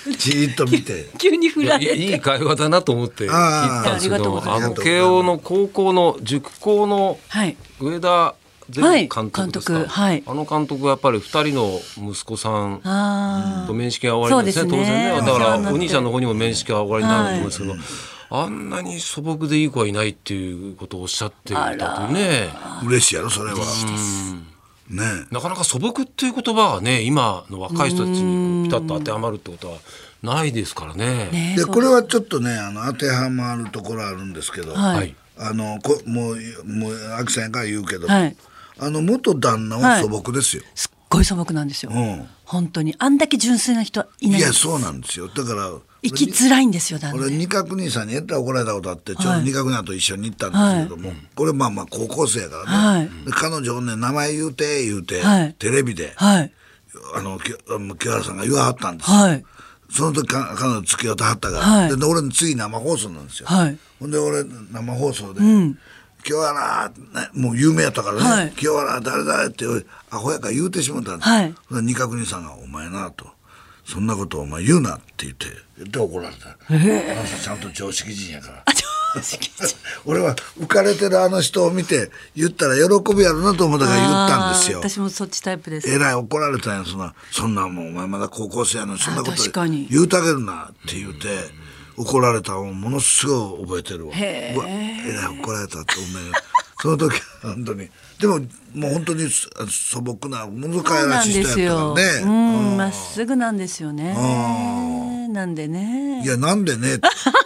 じーっと見て急に振られていい会話だなと思って聞いたんですけど、あの慶応の高校の塾高の上田前監督ですか、はいはい、あの監督はやっぱりふたりの息子さんと面識がおありなんですね、当然ね。だからお兄ちゃんの方にも面識がおありになると思うんですけど、はい、あんなに素朴でいい子はいないっていうことをおっしゃっていたというね。 嬉しいやろそれは。ね、 なかなか素朴っていう言葉がね今の若い人たちにピタッと当てはまるってことはないですからね。 ねでこれはちょっとねあの当てはまるところあるんですけど、はい、あのこもうもう秋さんやから言うけど、はい、あの元旦那は素朴ですよ、はい、 すっごい素朴なんですよ、うん、本当にあんだけ純粋な人はいない。 いやそうなんですよ。だから生きづらいんですよ。だ俺二角兄さんにやったら怒られたことあってちょうど二角兄と一緒に行ったんですけども、はい、これまあまあ高校生やからね、はい、彼女ね名前言うて言うて、はい、テレビで、はい、あの清原さんが言わはったんですよ、はい、その時か彼女付き合ってはったから、はい、で俺の次生放送なんですよ、はい、ほんで俺生放送で、うん、清原、ね、もう有名やったからね、はい、清原誰誰ってアホやから言うてしまったんです、はい、二角兄さんがお前なとそんなことをお前言うなって言って言って怒られた。えー、あの人ちゃんと常識人やから常識人俺は浮かれてるあの人を見て言ったら喜ぶやろなと思ったから言ったんですよ。 私もそっちタイプです。 えらい怒られたんや。そんなそんなもうお前まだ高校生やのにそんなこと言うたげるなって言って怒られたのをものすごい覚えてるわ。へうわえらい怒られたって思うその時本当にでももう本当に素朴な難しい人やったからね。 うんまっすぐなんですよね。なんでね。 いやなんでね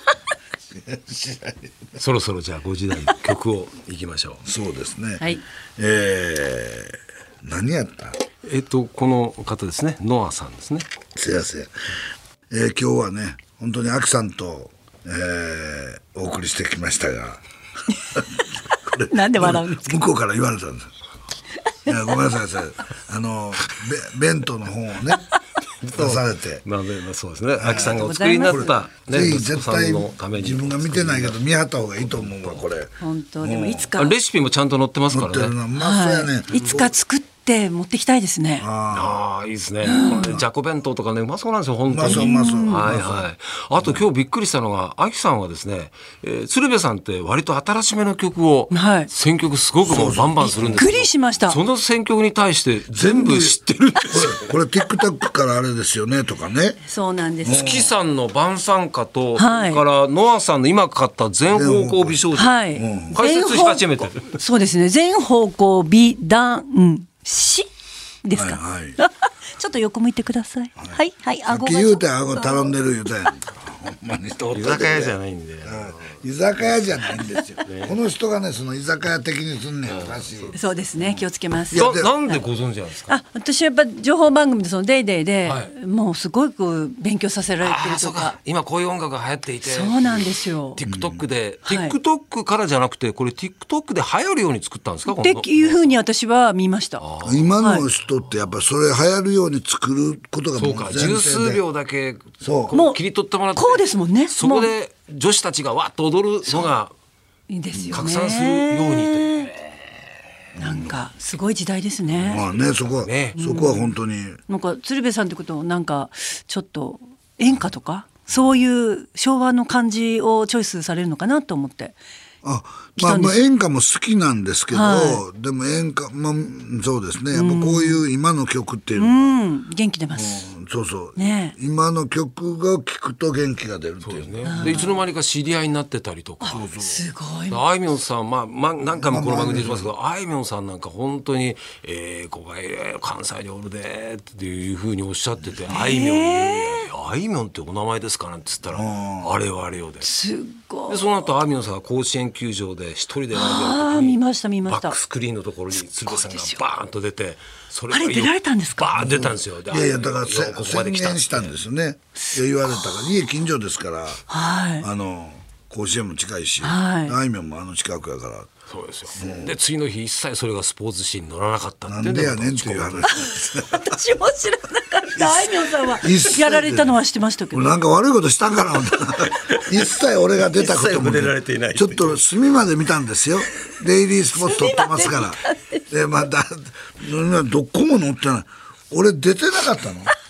そろそろじゃあごじだい曲をいきましょう。そうですね、 はい、 えー、何やったえっとこの方ですねノアさんですね。 せやせや、えー、今日はね本当にアキさんと、えー、お送りしてきましたがなんで笑うんですか。 向こうから言われたんです。いやごめんなさいさあの弁当の本をね出されてなんでそうですね。秋さんがお作りになったね絶対自分が見てないけど見張った方がいいと思うわこれ。 本当でもいつかレシピもちゃんと載ってますからね。 まあそうやね、 はい、いつか作ってって持ってきたいですね。 ああいいですね。これジャコ弁当とかねうまそうなんですよ本当に。 うまそううまそう。 はいはい。あと今日びっくりしたのがアキさんはですね、えー、鶴瓶さんって割と新しめの曲を、はい、選曲すごくもうバンバンするんですよ。 びっくりしました。 その選曲に対して全部知ってるんですよ。 これ TikTok からあれですよねとかね。 そうなんです。 月さんの晩餐歌と、はい、それからノアさんの今かかった全方向美少女、はい、うん、解説し始めてる。 そうですね。全方向美男子ですか、はいはい、ちょっと横向いてください。はいはい、 顎が言うて顎頼んでる言うてほんまに居酒屋じゃないんで、 うん、居酒屋じゃないんですよ、ね、この人がねその居酒屋的にすんねんらしい。 そうですね気をつけます。 なんでご存知なんですか。 あ私やっぱ情報番組でそのデイデイで、はい、もうすごく勉強させられてるとか。 今こういう音楽が流行っていてそうなんですよ。 TikTok で、うん、TikTok からじゃなくてこれ TikTok で流行るように作ったんですか。 っていうふうに私は見ました。 今の人ってやっぱりそれ流行るように作ることがもうそうか十数秒だけそうもう切り取ってもらってこうですもんね。 そこで女子たちがわっと踊るのが拡散するようにってなんかすごい時代ですね。 まあねそこは、ね、そこは本当に、うん、 なんか鶴瓶さんってことをなんかちょっと演歌とかそういう昭和の感じをチョイスされるのかなと思って。 あまあ、まあ演歌も好きなんですけど、はい、でも演歌、まあ、そうですねやっぱこういう今の曲っていうのは、うん、 元気出ます、 うん、そうそう、ね、今の曲が聴くと元気が出るっていう、 そうですね。でいつの間にか知り合いになってたりとか。 そうそうすごい。 あいみょんさん、まあまあ、何回もこの番組で言ってますけどあいみょんさんなんか本当に「えー、ここが関西におるで」っていうふうにおっしゃってて「あいみょんあいみょんってお名前ですか?」なんて言ったら「あれはあれよ」ですごい。 でその後あいみょんさんが甲子園球場で一人でライブやる時にバックスクリーンのところに鶴瓶さんがバーンと出てそれあれ出られたんですか。 バーン出たんですよ。 いやいやだから宣言したんですよね。言われたから家近所ですから、はい、あの甲子園も近いし、はい、あいみょんもあの近くやから。 そうですよ、うん、で次の日一切それがスポーツ紙に載らなかったってなんでやねんっていう話私も知らなかったあいみょんさんはやられたのは知ってましたけどなんか悪いことしたんかな一切俺が出たことも、ね、ちょっと隅まで見たんですよ。デイリースポーツ撮ってますからで、まあ、だどこも載ってない。俺出てなかったの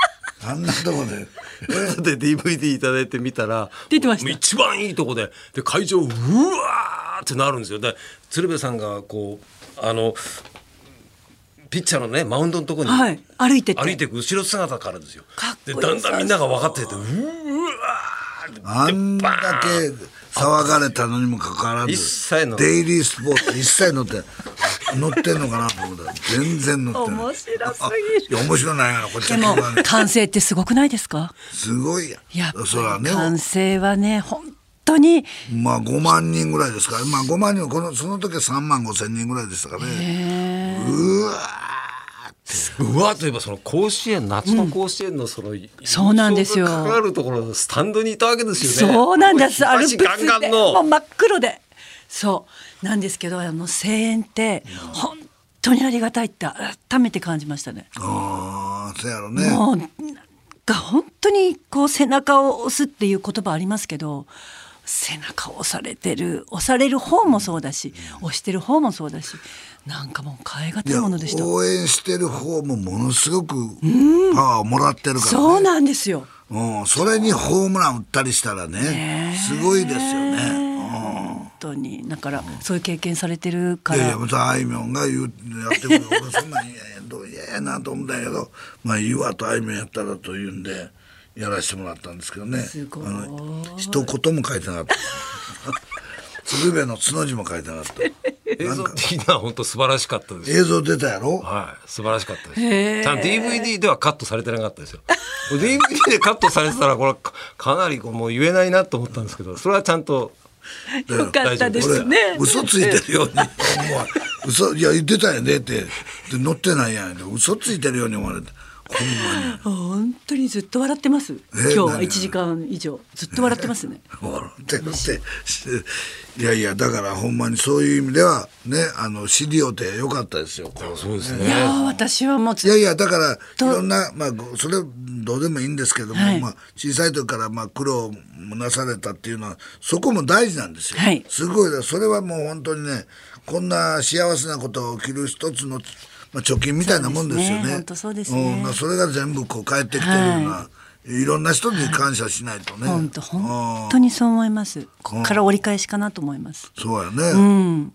あんなとこでで ディーブイディー いただいてみたら出てました。 一番いいとこでで会場うわーってなるんですよ。で鶴瓶さんがこうあのピッチャーのねマウンドのところに、 はい、歩いてって歩いていく後ろ姿からですよ。 かっこいい。 でだんだんみんなが分かっててうわーあんだけ騒がれたのにもかかわらず一切のデイリースポーツ一切乗って乗ってんのかなと思ったら全然乗ってない。 面白すぎる。 いや面白ないからこっちでもは完成ってすごくないですか？ すごいや。 いやそらね完成はね本当にまあごまんにんぐらいですからまあごまんにんはこのその時はさんまんごせんにんぐらいでしたからね。うわうわといえばその甲子園夏の甲子園のその、うん、 そうなんですよ。 かかるところのスタンドにいたわけですよね。 そうなんです。アルプスでガンガンのもう真っ黒でそうなんですけどあの声援って本当にありがたいって改めて感じましたね。 ああそうやろね。 もうなんか本当にこう背中を押すっていう言葉ありますけど背中を押されてる押される方もそうだし押してる方もそうだしなんかもう変え難いものでした。 応援してる方もものすごくパワーをもらってるからね。 そうなんですよ。 うん、それにホームラン打ったりしたらねすごいですよね。 本当にだからそういう経験されてるから。 いやいやまたあいみょんが言うやってくる俺そんなん嫌ややなと思ったんやけどまあ岩とあいみょんやったらというんでやらせてもらったんですけどね。 すごい。 あの一言も書いてなかった鶴瓶のつの字も書いてなかった。 映像的には本当素晴らしかったです。 映像出たやろ。 はい素晴らしかったです。ちゃんと ディーブイディー ではカットされてなかったですよ。ディーブイディー でカットされてたらこれかなりこうもう言えないなと思ったんですけどそれはちゃんとよかったですね。 嘘ついてるように嘘いや言ってたんやでってで乗ってないやんで嘘ついてるように思われてほんまに本当にずっと笑ってます。今日はいちじかん以上ずっと笑ってますね。 笑ってるっていやいやだからほんまにそういう意味ではねあの知りようてよかったですよ。 そうですね。 いや私はもういやいやだからいろんなまあそれどうでもいいんですけども、はい、まあ小さい時からまあ苦労もなされたっていうのはそこも大事なんですよ。はい、すごいそれはもう本当にねこんな幸せなことが起きる一つのまあ、貯金みたいなもんですよね。 本当そうですね。 うん、それが全部こう返ってきてるような、はい、いろんな人に感謝しないとね。 本当本当にそう思います。ここから折り返しかなと思います。 そうやね、 うん。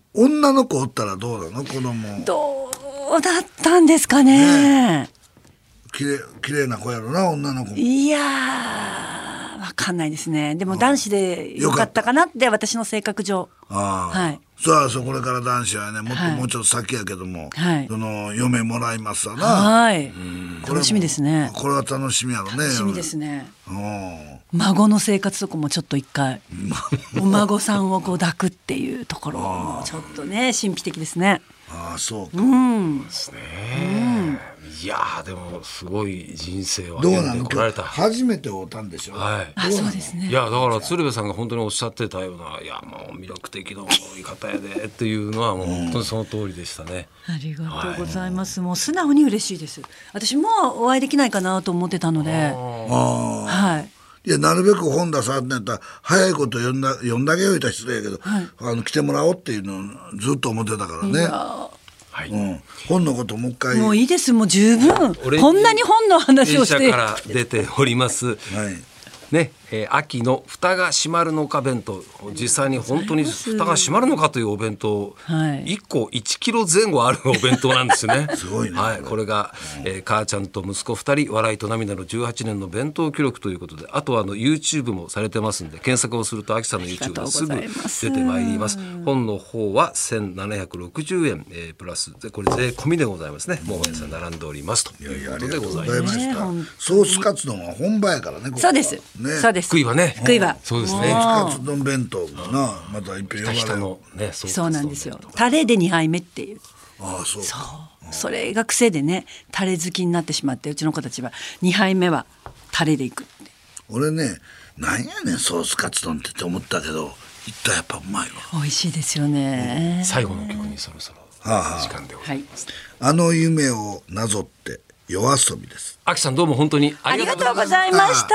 女の子おったらどうなの子供。 どうだったんですかね。ねきれいきれいな子やろな女の子。 いやーわかんないですね。でも男子でよかったかなって私の性格上。 ああ。はい。そうそうこれから男子はねもっと、はい、もうちょっと先やけども、はい、その嫁もらいますわな。 はい。楽しみですね。 これは楽しみやろね。 楽しみですね。孫の生活とかもちょっと一回お孫さんをこう抱くっていうところもちょっとね神秘的ですね。 ああそうか。 うんですね。うんいやーでもすごい人生を歩んでこられた。 初めて会うたんでしょ。 はい。 あそうですね。 いやだから鶴瓶さんが本当におっしゃってたようないやもう魅力的な言い方やでっていうのはもう本当にその通りでしたね。 ありがとうございます。はい、もう素直に嬉しいです。私もお会いできないかなと思ってたので。あはい。 いやなるべく本出さんやったら早いこと読んだ読んだけよいたら失礼やけど、はい、あの来てもらおうっていうのをずっと思ってたからね。はいうん、本のこともう一回もういいですもう十分こんなに本の話をして電車から出ております、はいねえー、秋の蓋が閉まるのか弁当実際に本当に蓋が閉まるのかというお弁当、はい、いっこいちキロぜん後あるお弁当なんですよね。 すごいね、 はい、これが、えー、母ちゃんと息子ふたり笑いと涙のじゅうはちねんの弁当記録ということであとはあの YouTube もされてますんで検索をすると秋さんの YouTube ですぐ出てまいります。本の方はせんななひゃくろくじゅうえん、えー、プラスでこれ税込みでございますね。もう皆さん並んでおりますということでございます。 いやいやありがとうございました。ソースカツ丼は本場やからねここはそうです、ね、そうです福井はね福井はそうですね。 ソースカツ丼弁当もなまたいっぺん呼ばれるの、ね、 そうなんですよ。タレでにはいめっていうああそうそうそれが癖でねタレ好きになってしまってうちの子たちはにはいめはタレでいくって俺ねなんやねんソースカツ丼って思ったけどいったらやっぱうまいわ。 美味しいですよね、うん、 最後の曲にそろそろ時間でございます、 はい、あの夢をなぞって夜遊びです。 秋さんどうも本当にありがとうございました。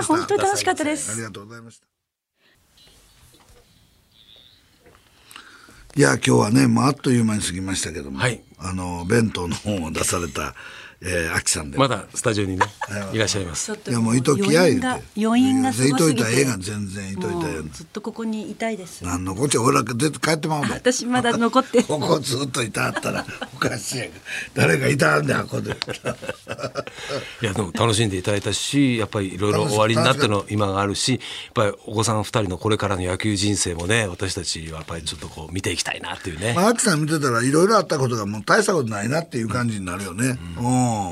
本当に楽しかったです。 ありがとうございました。いや今日はね、まあ、あっという間に過ぎましたけども、はい、 あの弁当の本を出されたえー、秋さんでまだスタジオにねいらっしゃいます。 いやもういときや言うて余韻がすごすぎていといたらええが全然いといたらずっとここにいたいです。 なんのこっちゃ俺ら絶対帰ってまうで私まだ残ってここずっといたったらおかしいやん誰がいたんだよここでいやでも楽しんでいただいたしやっぱりいろいろ終わりになっての今があるしやっぱりお子さんふたりのこれからの野球人生もね私たちはやっぱりちょっとこう見ていきたいなっていうね、 まあ、秋さん見てたらいろいろあったことがもう大したことないなっていう感じになるよね、うん、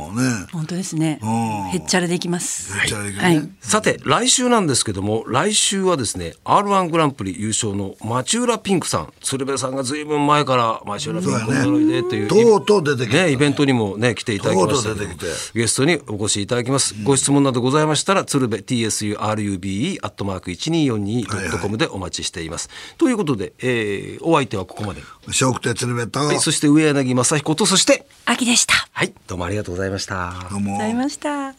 うんね本当ですね。へっちゃらできます。 へっちゃらできるね、 はい、 さて来週なんですけども来週はですね アールワン グランプリ優勝の町浦ピンクさん鶴瓶さんがずいぶん前から町浦ピンクお揃いでという、 とうとう出てきて、 ね、イベントにもね来ていただきましたけどとうとう出てきてゲストにお越しいただきます、うん、ご質問などございましたら鶴瓶 ティーエスユーアールユービーイー アットマーク いちにーよんにー ドットコム でお待ちしています、はいはい、ということで、えー、お相手はここまで笑福亭鶴瓶と、 はい、そして上柳正彦とそして秋でした。 はいどうもありがとうございました。 どうもありがとうございました。